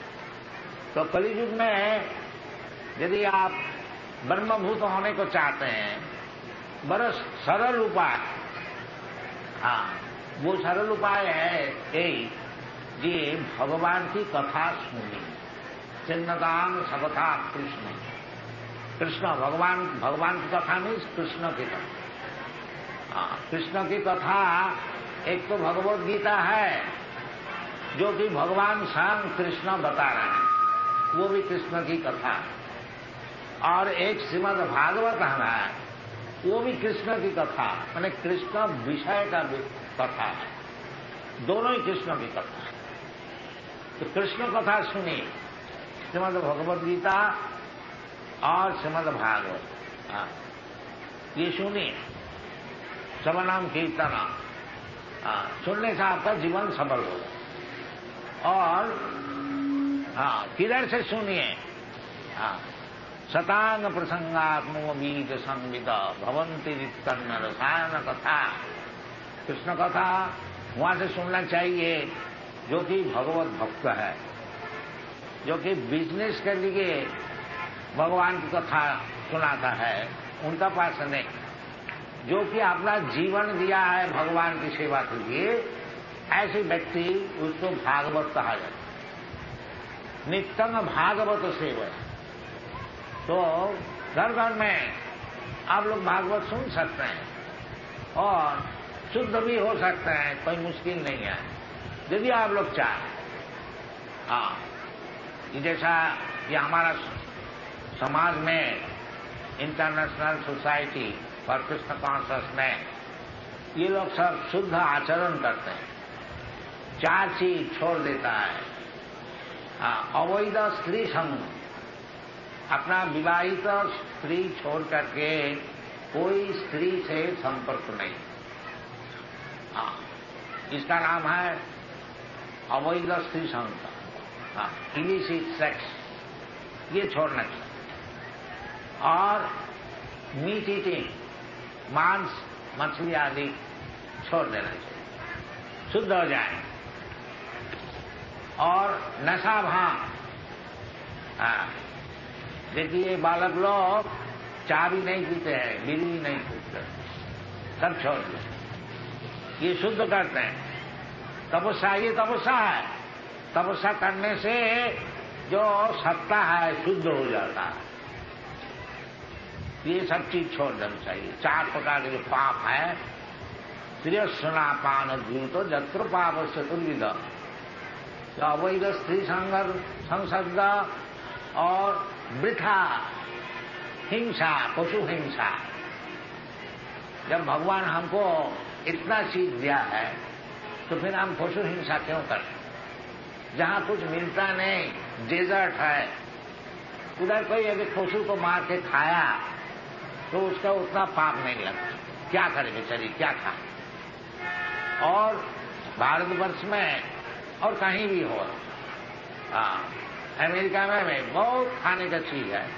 तो कलियुग में यदि आप ब्रह्मभूत होने को चाहते हैं, बड़ा सरल उपाय, हाँ, वो सरल उपाय है यही कि भगवान की कथा सुनी। चिन्नदान सबथा कृष्ण, कृष्ण भगवान की कथा नहीं, कृष्ण की कथा। हाँ, कृष्ण की कथा एक तो भगवत गीता है जो कि भगवान स्वयं कृष्ण बता रहे हैं, वो भी कृष्ण की कथा है। और एक श्रीमद् भागवत है, वो भी कृष्ण की कथा, माने कृष्ण विषय का कथा है। दोनों ही कृष्ण की कथा है। तो कृष्ण कथा सुनिए, श्रीमद् भगवद गीता और श्रीमद् भागवत, ये सुनिए। श्रवणम कीर्तन, सुनने से आपका जीवन सफल होगा। और किधर से सुनिए? शतांग प्रसंगात्मो बीज संविद भवंती वित्तन्न रसायन कथा। कृष्ण कथा वहां से सुनना चाहिए जो कि भगवत भक्त है, जो कि बिजनेस के लिए भगवान की कथा सुनाता है, उनका पास नहीं। जो कि अपना जीवन दिया है भगवान की सेवा के लिए, ऐसे व्यक्ति उसको भागवत कहा जाता है। नित्यंग भागवत सेवा। तो घर घर में आप लोग भागवत सुन सकते हैं और शुद्ध भी हो सकते हैं, कोई मुश्किल नहीं है यदि आप लोग चाहें। जैसा ये हमारा समाज में international society for Krishna conscious में ये लोग सब शुद्ध आचरण करते हैं, 4 चीज छोड़ देता है। अवैध स्त्री संग, अपना विवाहित स्त्री छोड़ करके कोई स्त्री से संपर्क नहीं। इसका नाम है अवैध स्त्री संग, इलिसिट सेक्स, ये छोड़ना चाहिए। और मीट ईटिंग, मांस मछली आदि छोड़ देना चाहिए, शुद्ध हो जाए। और नशा भांग, देखिए बालक लोग चाय भी नहीं पीते हैं, बीड़ी भी नहीं पीते, सब छोड़ दो, ये शुद्ध करते हैं। तपस्या, ये तपस्या है, तपस्या करने से जो सत्ता है शुद्ध हो जाता है। ये सब चीज छोड़ देना चाहिए। 4 प्रकार के जो पाप है, त्रियस्नापान द्यूतो जत्र पाप चतुर्विध, अवैध स्त्री संसर्ग और वृथा हिंसा, पशु हिंसा। जब भगवान हमको इतना चीज दिया है तो फिर हम पशु हिंसा क्यों करते? जहां कुछ मिलता नहीं, डेजर्ट है, उधर कोई अगर पशु को मार के खाया तो उसका उतना पाप नहीं लगता। क्या करे बेचारी, क्या खाए? और भारतवर्ष में और कहीं भी हो, अमेरिका में बहुत खाने का चीज है।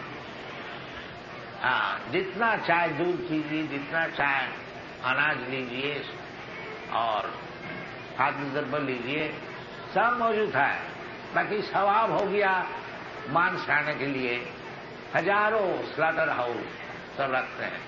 जितना चाहे दूध पीजिए, जितना चाहे अनाज लीजिए और खाद्य द्रव्य लीजिए, सब मौजूद है। बाकी स्वभाव हो गया मांस खाने के लिए, हजारों स्लॉटर हाउस सब रखते हैं।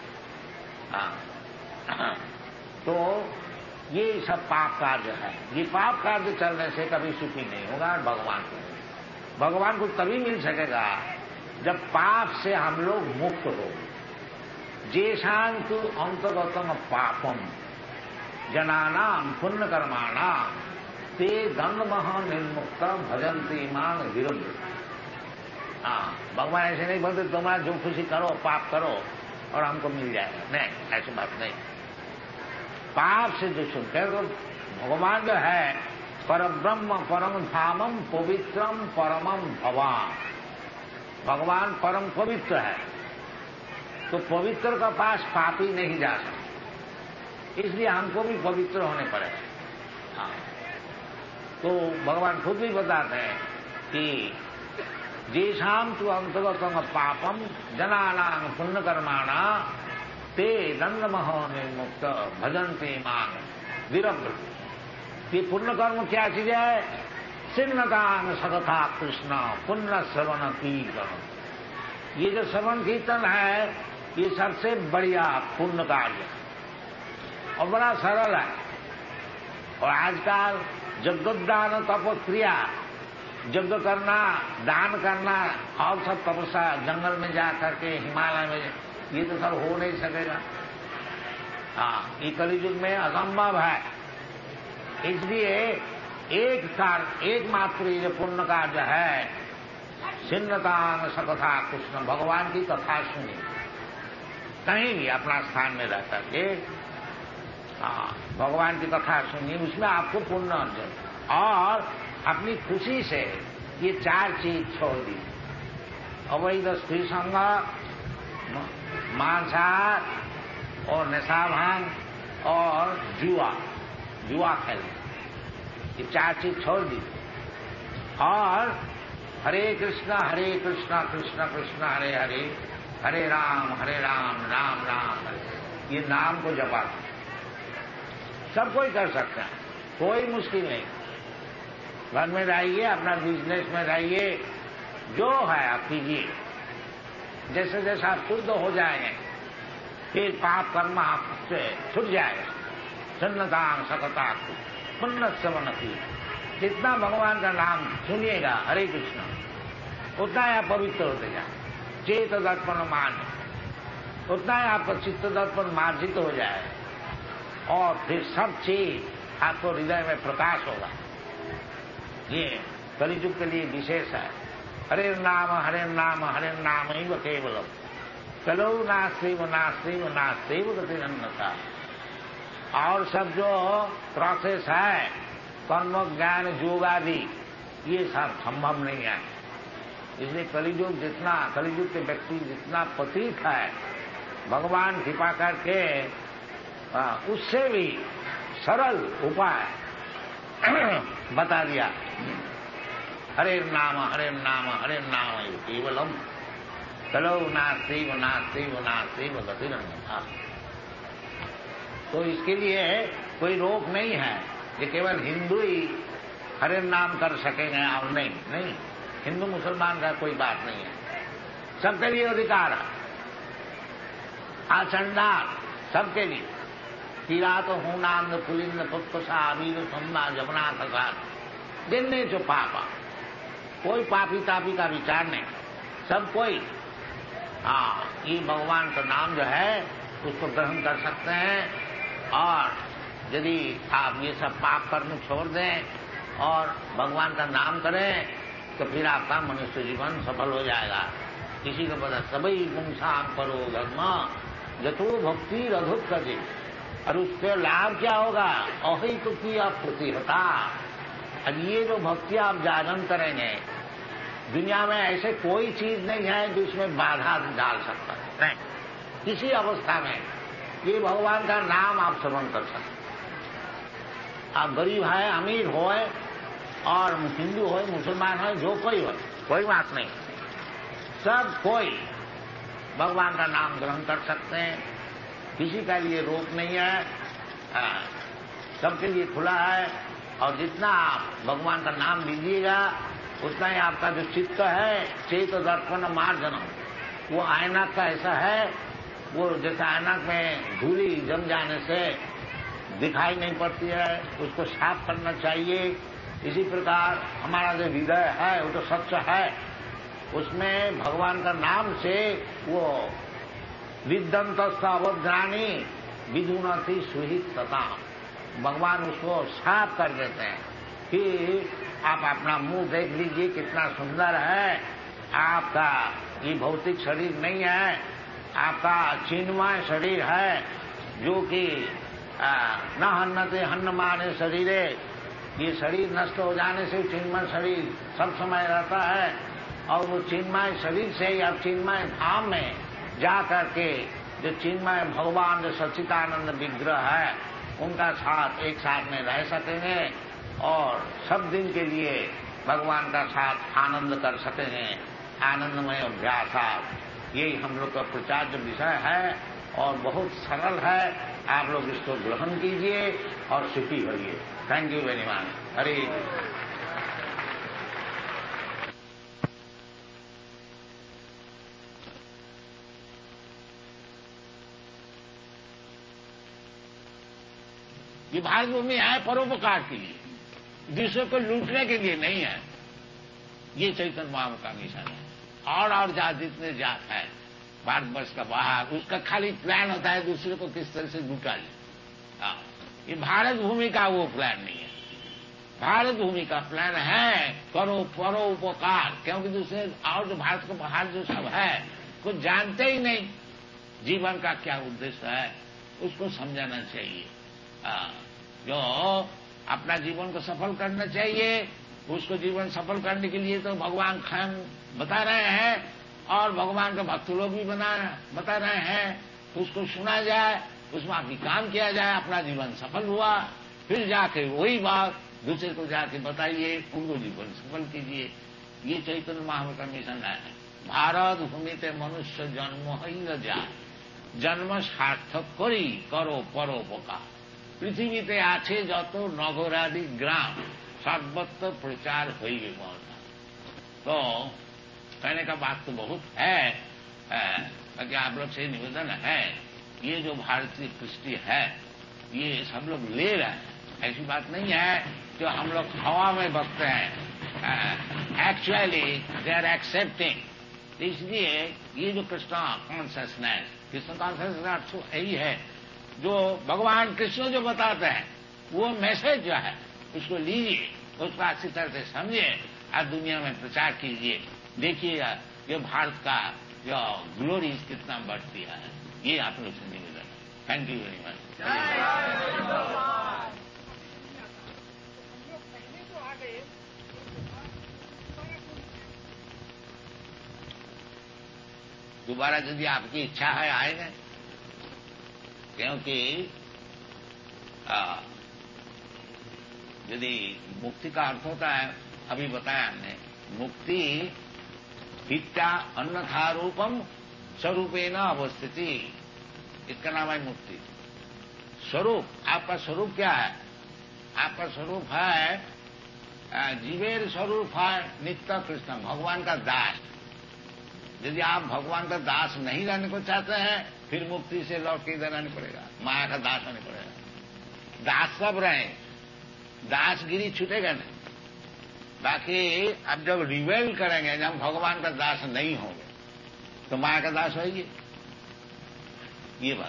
तो ये सब पाप कार्य है। ये पाप कार्य चलने से कभी सुखी नहीं होगा भगवान को तभी मिल सकेगा जब पाप से हम लोग मुक्त हो। जेषां तु अंतगतम पापम जनानाम पुण्य कर्माणा ते दंडमः निर्मुक्त भजन्ति मां विरुद्ध। भगवान ऐसे नहीं बोलते तुम्हारा जो खुशी करो, पाप करो और हमको मिल जाएगा, नहीं, ऐसी बात नहीं। पाप से जो सुनते हैं तो भगवान जो है परब्रह्म परम धामम पवित्रम परमम भवान, भगवान परम पवित्र है। तो पवित्र का पास पापी नहीं जा सकता, इसलिए हमको भी पवित्र होने पड़ेगा। तो भगवान खुद भी बताते हैं कि जेषां तु अंतगतम पापम जनानां पुण्य कर्माणा ते दंडमः निर्मुक्त भजन्ति मां विरब्ध। ये पुण्य कर्म क्या चीज है? सिन्नतान सतथा कृष्ण पुण्य श्रवण कीर्तन। ये जो श्रवण कीर्तन है ये सबसे बढ़िया पुण्य कार्य है और बड़ा सरल है। और आजकल यज्ञोद्दान तपस्या, यज्ञ करना, दान करना और सब तपस्या जंगल में जा करके, हिमालय में, ये तो सब हो नहीं सकेगा। ये कलियुग में असंभव है। इसलिए एकमात्र ये पुण्य कार्य है सिन्नतान सकथा कृष्ण, भगवान की कथा सुनी, कहीं भी अपना स्थान में रह करके भगवान की कथा सुनिए, उसमें आपको पुण्य अर्जन। और अपनी खुशी से ये 4 चीज छोड़ दी, अवैध स्त्री संग, मांसाहार और नशा भांग और जुआ, जुआ खेलना, ये 4 चीज छोड़ दीजिए और हरे कृष्णा कृष्ण कृष्ण हरे हरे, हरे राम राम राम हरे। ये नाम को जपा सब कोई कर सकता है, कोई मुश्किल नहीं। घर में रहिए, अपना बिजनेस में रहिए, जो है आप कीजिए। जैसे जैसे आप शुद्ध हो जाएंगे फिर पाप कर्म आपसे छूट जाएगा। सन्नतांग सकता पुण्य समन की, जितना भगवान का नाम सुनिएगा हरे कृष्ण, उतना ही आप पवित्र होते जाए। चेत दर्पण मान, उतना ही आपका चित्त दर्पण मार्जित हो जाए और फिर सब चीज आपको हृदय में प्रकाश होगा। ये कलियुग के लिए विशेष है। हरे नाम ही व केवलम, कलो नास्तिव गतिरन्यथा। और सब जो प्रोसेस है कर्म ज्ञान योग आदि, ये सब संभव नहीं है। इसलिए कलियुग के व्यक्ति जितना पतित है, भगवान कृपा करके उससे भी सरल उपाय बता दिया। हरे नाम केवलम, कलो नास्तिव गतिरन्यथा। तो इसके लिए कोई रोक नहीं है, ये केवल हिंदू ही हरे नाम कर सकेंगे और नहीं, हिंदू मुसलमान का कोई बात नहीं है, सबके लिए अधिकार है। आचंडाल सबके लिए, किरात हूनांद पुलिंद पुष्पसा अमीर सम्मा जमुना प्रसाद, जिनने जो पापा, कोई पापी तापी का विचार नहीं, सब कोई ये भगवान का नाम जो है उसको ग्रहण कर सकते हैं। और यदि आप ये सब पाप कर्म छोड़ दें और भगवान का नाम करें तो फिर आपका मनुष्य जीवन सफल हो जाएगा। किसी को पता सभी पुंसाम करो धर्म जतो भक्ति रघुत करे, और उसके लाभ क्या होगा? अहित की अपूर्ति होता। अब ये जो भक्ति आप जागरण करेंगे, दुनिया में ऐसे कोई चीज नहीं है जिसमें बाधा डाल सकता है, नहीं। किसी अवस्था में ये भगवान का नाम आप श्रवण कर सकते। आप गरीब है, अमीर हो और हिंदू हो, मुसलमान हो, जो कोई हो, कोई बात नहीं, सब कोई भगवान का नाम ग्रहण कर सकते हैं। किसी का लिए रोक नहीं है, सबके लिए खुला है। और जितना आप भगवान का नाम लीजिएगा उतना ही आपका जो चित्त है चेत दर्पण मार्जन, वो आयनक का ऐसा है, वो जैसे आयनक में धूली जम जाने से दिखाई नहीं पड़ती है, उसको साफ करना चाहिए। इसी प्रकार हमारा जो हृदय है वो तो सच्च है, उसमें भगवान का नाम से वो विद्वंत अवज्ञानी विधुनति सुहित तथा, भगवान उसको साफ कर देते हैं। फिर आप अपना मुंह देख लीजिए कितना सुंदर है। आपका ये भौतिक शरीर नहीं है, आपका चिन्मय शरीर है, जो कि न हन्नते हन्न माने शरीरे। ये शरीर नष्ट हो जाने से चिन्मय शरीर सब समय रहता है, और वो चिन्मय शरीर से ही आप चिन्मय धाम में जा करके जो चिन्मय भगवान जो सच्चिदानंद विग्रह है उनका साथ एक साथ में रह सकेंगे और सब दिन के लिए भगवान का साथ आनंद कर सकेंगे। आनंदमय अभ्यास, यही हम लोग का प्रचार विषय है और बहुत सरल है। आप लोग इसको ग्रहण कीजिए और सुखी होइए। Thank you very much. हरे ये भारत भूमि है परोपकार के लिए, दूसरे को लूटने के लिए नहीं है। ये चैतन्य महाप्रभु का मिशन है। और जात जितने जात है भारतवर्ष का बाहर, उसका खाली प्लान होता है दूसरे को किस तरह से लूटा ले। ये भारत भूमि का वो प्लान नहीं है। भारत भूमि का प्लान है करो परोपकार, क्योंकि दूसरे और जो भारत के बाहर जो सब है कुछ जानते ही नहीं जीवन का क्या उद्देश्य है, उसको समझाना चाहिए। जो अपना जीवन को सफल करना चाहिए, उसको जीवन सफल करने के लिए तो भगवान स्वयं बता रहे हैं और भगवान के भक्त लोग भी बता रहे हैं। उसको सुना जाए, उसमें भी काम किया जाए, अपना जीवन सफल हुआ। फिर जाके वही बात दूसरे को जाके बताइए, उनको जीवन सफल कीजिए। ये चैतन्य महाप्रभु का मिशन है। भारत भूमिते मनुष्य जन्म ही न जाए, जन्म सार्थक करी करो परोपकार। पृथ्वीते आछे যত नगरादि ग्राम, सर्वत्र प्रचार होइबे मरना। तो कहने का बात तो बहुत है, ताकि आप लोग से निवेदन है, ये जो भारतीय कृष्टि है ये सब लोग ले रहे हैं। ऐसी बात नहीं है जो हम लोग हवा में बकते हैं। Actually they are accepting. इसलिए ये जो कृष्ण कॉन्शियसनेस, कृष्ण कॉन्शियसनेस यही है जो भगवान कृष्ण जो बताते हैं, वो मैसेज जो है उसको लीजिए, उसको अच्छी तरह से समझिए और दुनिया में प्रचार कीजिए। देखिएगा ये भारत का जो ग्लोरी कितना बढ़ती है। ये आप लोग से निवेदन है। Thank you very much. दोबारा यदि आपकी इच्छा है आएगा, क्योंकि यदि मुक्ति का अर्थ होता है, अभी बताया हमने, मुक्ति हित्या अन्यथा रूपम स्वरूपेण अवस्थिति, इसका नाम है मुक्ति। स्वरूप, आपका स्वरूप क्या है? आपका स्वरूप है जीवेर स्वरूप है नित्य कृष्ण, भगवान का दास। यदि आप भगवान का दास नहीं रहने को चाहते हैं, फिर मुक्ति से लौट के इधर आने पड़ेगा, माया का दास होने पड़ेगा। दास सब रहे, दासगिरी छूटेगा नहीं। बाकी अब जब रिवेल करेंगे, जब भगवान का दास नहीं होंगे, तो माया का दास होइए। ये बात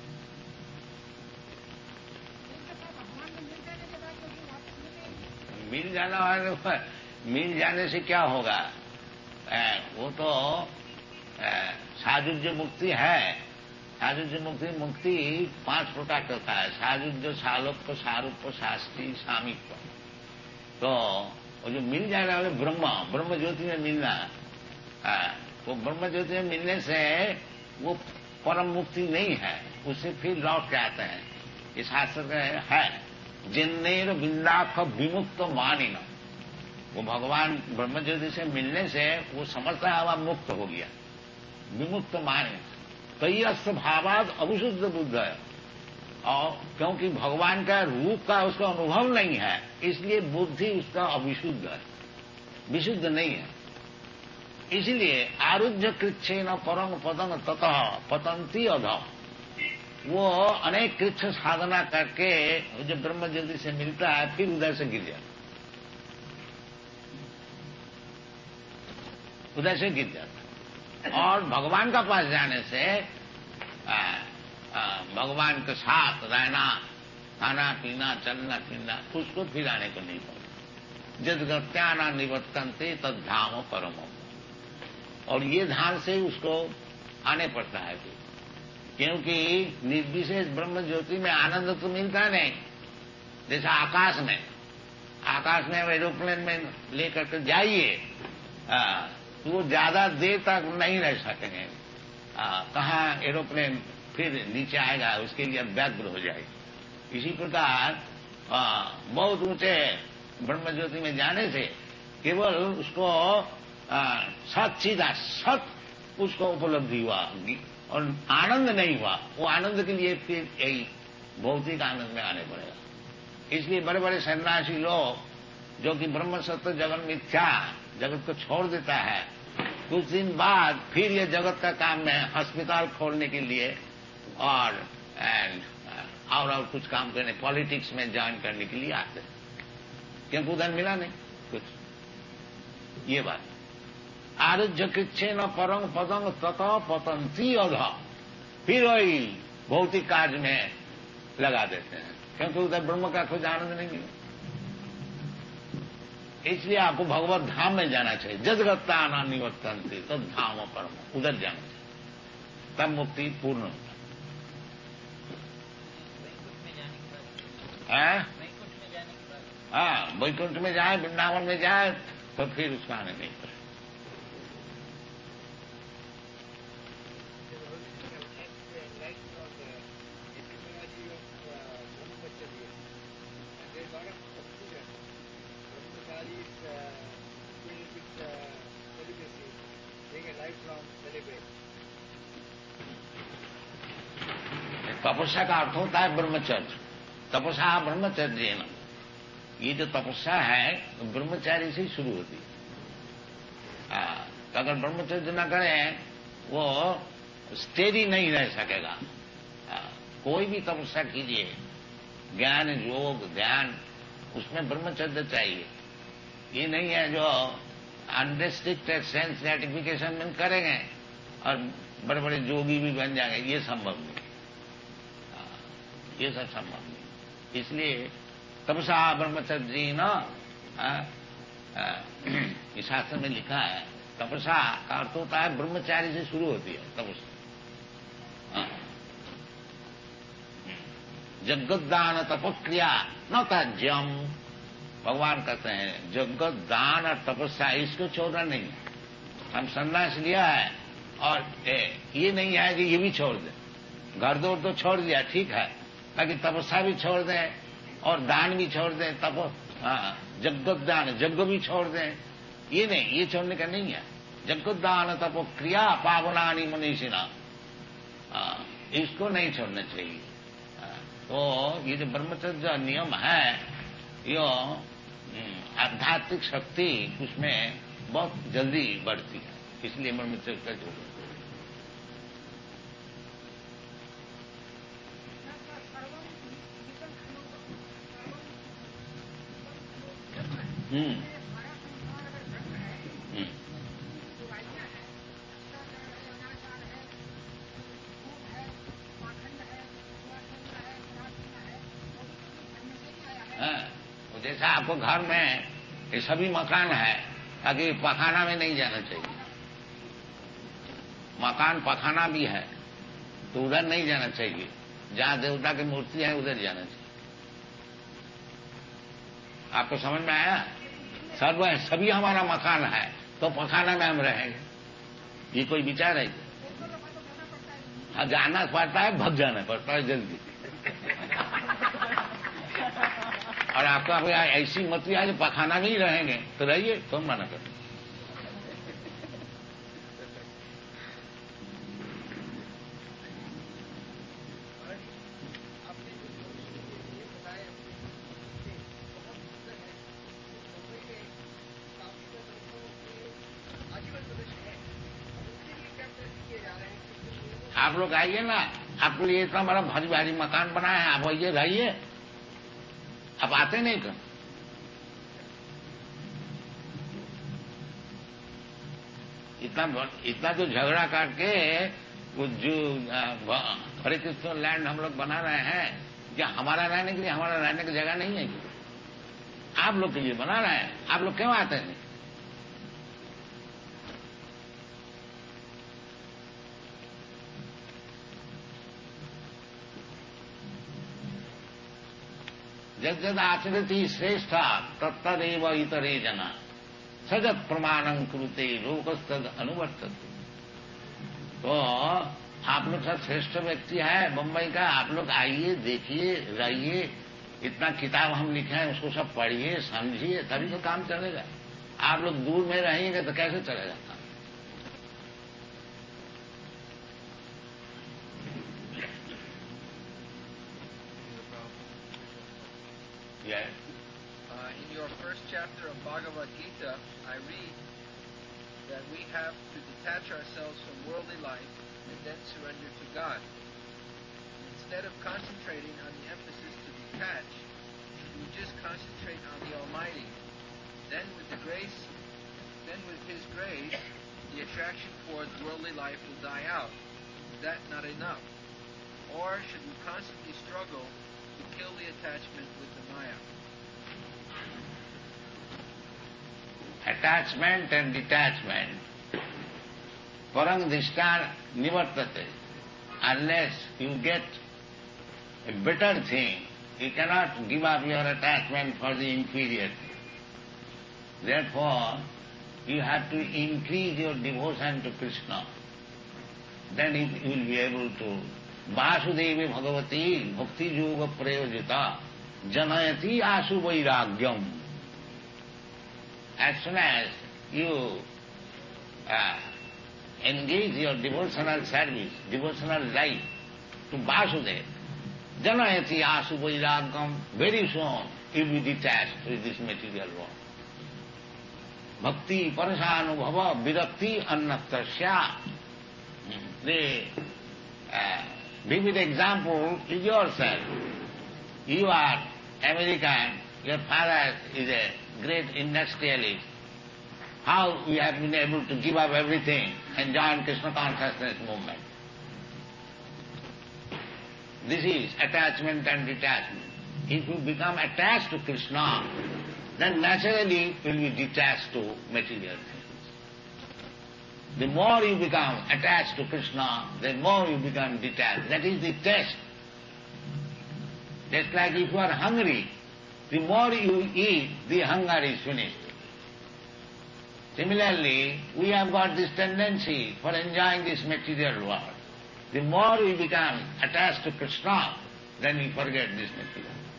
मिल जाने से क्या होगा? वो तो साजुज्य मुक्ति है। साजुज्य मुक्ति 5 प्रकार का होता है। साजुज्य, सालोक्य, सारूप्य, शास्त्री, सामीप्य। तो वो जो मिल जाएगा ब्रह्म ज्योति में मिलना, वो ब्रह्म ज्योति में मिलने से वो परम मुक्ति नहीं है, उससे फिर लौट के आते हैं। इस शास्त्र में है जिन्नेर बिंदाख विमुक्त मानिना। वो भगवान ब्रह्म ज्योति से मिलने से वो समझता है वह मुक्त हो गया, विमुक्त माने। तयस्थ भावाद अविशुद्ध बुद्ध है, और क्योंकि भगवान का रूप का उसका अनुभव नहीं है, इसलिए बुद्धि उसका अविशुद्ध है, विशुद्ध नहीं है। इसलिए आरुध्य कृच्छे न परम पतन ततः पतंती अध। वो अनेक कृच्छ साधना करके जो ब्रह्म ज्योति से मिलता है, फिर उधर से गिर जाता, उधर से गिर जाता। और भगवान का पास जाने से भगवान के साथ रहना, खाना पीना, चलना फिरना, उसको फिर आने को नहीं पड़ता। जदगत्याना निवर्तन्ते तद धाम परमो। और ये धाम से उसको आने पड़ता है फिर, क्योंकि निर्विशेष ब्रह्म ज्योति में आनंद तो मिलता नहीं। जैसा आकाश में एरोप्लेन में लेकर के जाइए, तो वो ज्यादा देर तक नहीं रह सकेंगे। कहाँ एरोप्लेन फिर नीचे आएगा, उसके लिए व्यग्र हो जाएगी। इसी प्रकार बहुत ऊंचे ब्रह्म ज्योति में जाने से केवल उसको सत उसको उपलब्धि हुआ और आनंद नहीं हुआ। वो आनंद के लिए फिर यही भौतिक आनंद में आने पड़ेगा। इसलिए बड़े बड़े सन्यासी लोग जो कि ब्रह्म सत्य जगत मिथ्या जगत को छोड़ देता है, कुछ दिन बाद फिर ये जगत का काम में अस्पताल खोलने के लिए और कुछ काम करने, पॉलिटिक्स में ज्वाइन करने के लिए आते हैं, क्योंकि उधर मिला नहीं कुछ। ये बात आरुध्य कृच्छे न परम पदम ततः पतंती अध। फिर वही भौतिक कार्य में लगा देते हैं, क्योंकि उधर ब्रह्म का कुछ आनंद नहीं मिला। इसलिए आपको भगवत धाम में जाना चाहिए। जदगत्ता न निवर्तन्ते तद धाम परम, उधर जाना चाहिए, तब मुक्ति पूर्ण होता है। हाँ, वैकुंठ में जाए, वृंदावन में जाए, तो फिर उसका आने नहीं पड़े। तपस्या का अर्थ होता है ब्रह्मचर्य। तपस्या ब्रह्मचर्य न, ये जो तपस्या है ब्रह्मचारी से ही शुरू होती है। तो अगर ब्रह्मचर्य न करें वो स्टेडी नहीं रह सकेगा। कोई भी तपस्या कीजिए, ज्ञान योग ध्यान, उसमें ब्रह्मचर्य चाहिए। ये नहीं है जो अनरिस्ट्रिक्टेड सेंस ग्रेटिफिकेशन में करेंगे और बड़े बड़े जोगी भी बन जाएंगे, ये संभव नहीं। ये सब संभव नहीं। इसलिए तपसा ब्रह्मचर्य न, इस शास्त्र में लिखा है तपसा का अर्थ होता है ब्रह्मचारी से शुरू होती है तपस्या। जगत दान तपक्रिया न त्याज्यम, भगवान कहते हैं जगत दान और तपस्या इसको छोड़ना नहीं। हम संन्यास लिया है और ये नहीं है कि ये भी छोड़ दें, घर दौर तो छोड़ दिया ठीक है, ताकि तपस्या भी छोड़ दें और दान भी छोड़ दें, जगत दान यज्ञ भी छोड़ दें, ये नहीं, ये छोड़ने का नहीं है। जगत दान तपो क्रिया पावनानी मनीषिणा, इसको नहीं छोड़ना चाहिए। तो ये जो ब्रह्मचर्य नियम है ये आध्यात्मिक शक्ति उसमें बहुत जल्दी बढ़ती है, इसलिए ब्रह्मचर्य का जो जैसा आपको घर में ये सभी मकान है, ताकि पखाना में नहीं जाना चाहिए। मकान पखाना भी है तो उधर नहीं जाना चाहिए, जहां देवता की मूर्ति है उधर जाना चाहिए। आपको समझ में आया? सभी हमारा मकान है तो पखाना में हम रहेंगे, ये कोई विचार है? जाना पड़ता है, भग जाना पड़ता है जल्दी। और आपका ऐसी मत भी आज पखाना में ही रहेंगे तो रहिए, कौन मना कर। आप लोग आइए ना, आपके लिए इतना बड़ा भारी भारी मकान बना है, आप आइए रहिए। आप आते नहीं तो इतना जो झगड़ा करके वो जो हरे कृष्ण लैंड हम लोग बना रहे हैं, क्या हमारा रहने के लिए, हमारा रहने की जगह नहीं है? आप लोग के लिए बना रहे हैं, आप लोग क्यों आते हैं? जद जद आचरति श्रेष्ठ तत्तदेव इतरे जना सजत प्रमाणं कुरुते लोकस्तद अनुवर्तते। तो आप लोग सब श्रेष्ठ व्यक्ति है बम्बई का, आप लोग आइए, देखिए, रहिए। इतना किताब हम लिखे हैं उसको सब पढ़िए, समझिए, तभी तो काम चलेगा। आप लोग दूर में रहेंगे तो कैसे चलेगा? In your first chapter of Bhagavad Gita, I read that we have to detach ourselves from worldly life and then surrender to God. Instead of concentrating on the emphasis to detach, we just concentrate on the Almighty. Then with His grace, the attraction towards worldly life will die out. Is that not enough? Or should we constantly struggle to kill the attachment with the Maya? Attachment and detachment, parang dishta nivartate. Unless you get a better thing, you cannot give up your attachment for the inferior thing. Therefore, you have to increase your devotion to Krishna. Then you will be able to Vasudevi Bhagavati Bhakti Yoga Prayojita Janayati Asu Vairagyam. As soon as you engage your devotional service, devotional life to Vasudeva, Janayati asu vairagam, very soon you will be detached with this material world. Bhakti parasanubhava virakti annatasya. The vivid example is yourself. You are American, your father is a great industrialist. How we have been able to give up everything and join Krishna consciousness movement. This is attachment and detachment. If you become attached to Krishna, then naturally you will be detached to material things. The more you become attached to Krishna, the more you become detached. That is the test. Just like if you are hungry, the more you eat, the hunger is finished. Similarly, we have got this tendency for enjoying this material world. The more we become attached to Krishna, then we forget this material.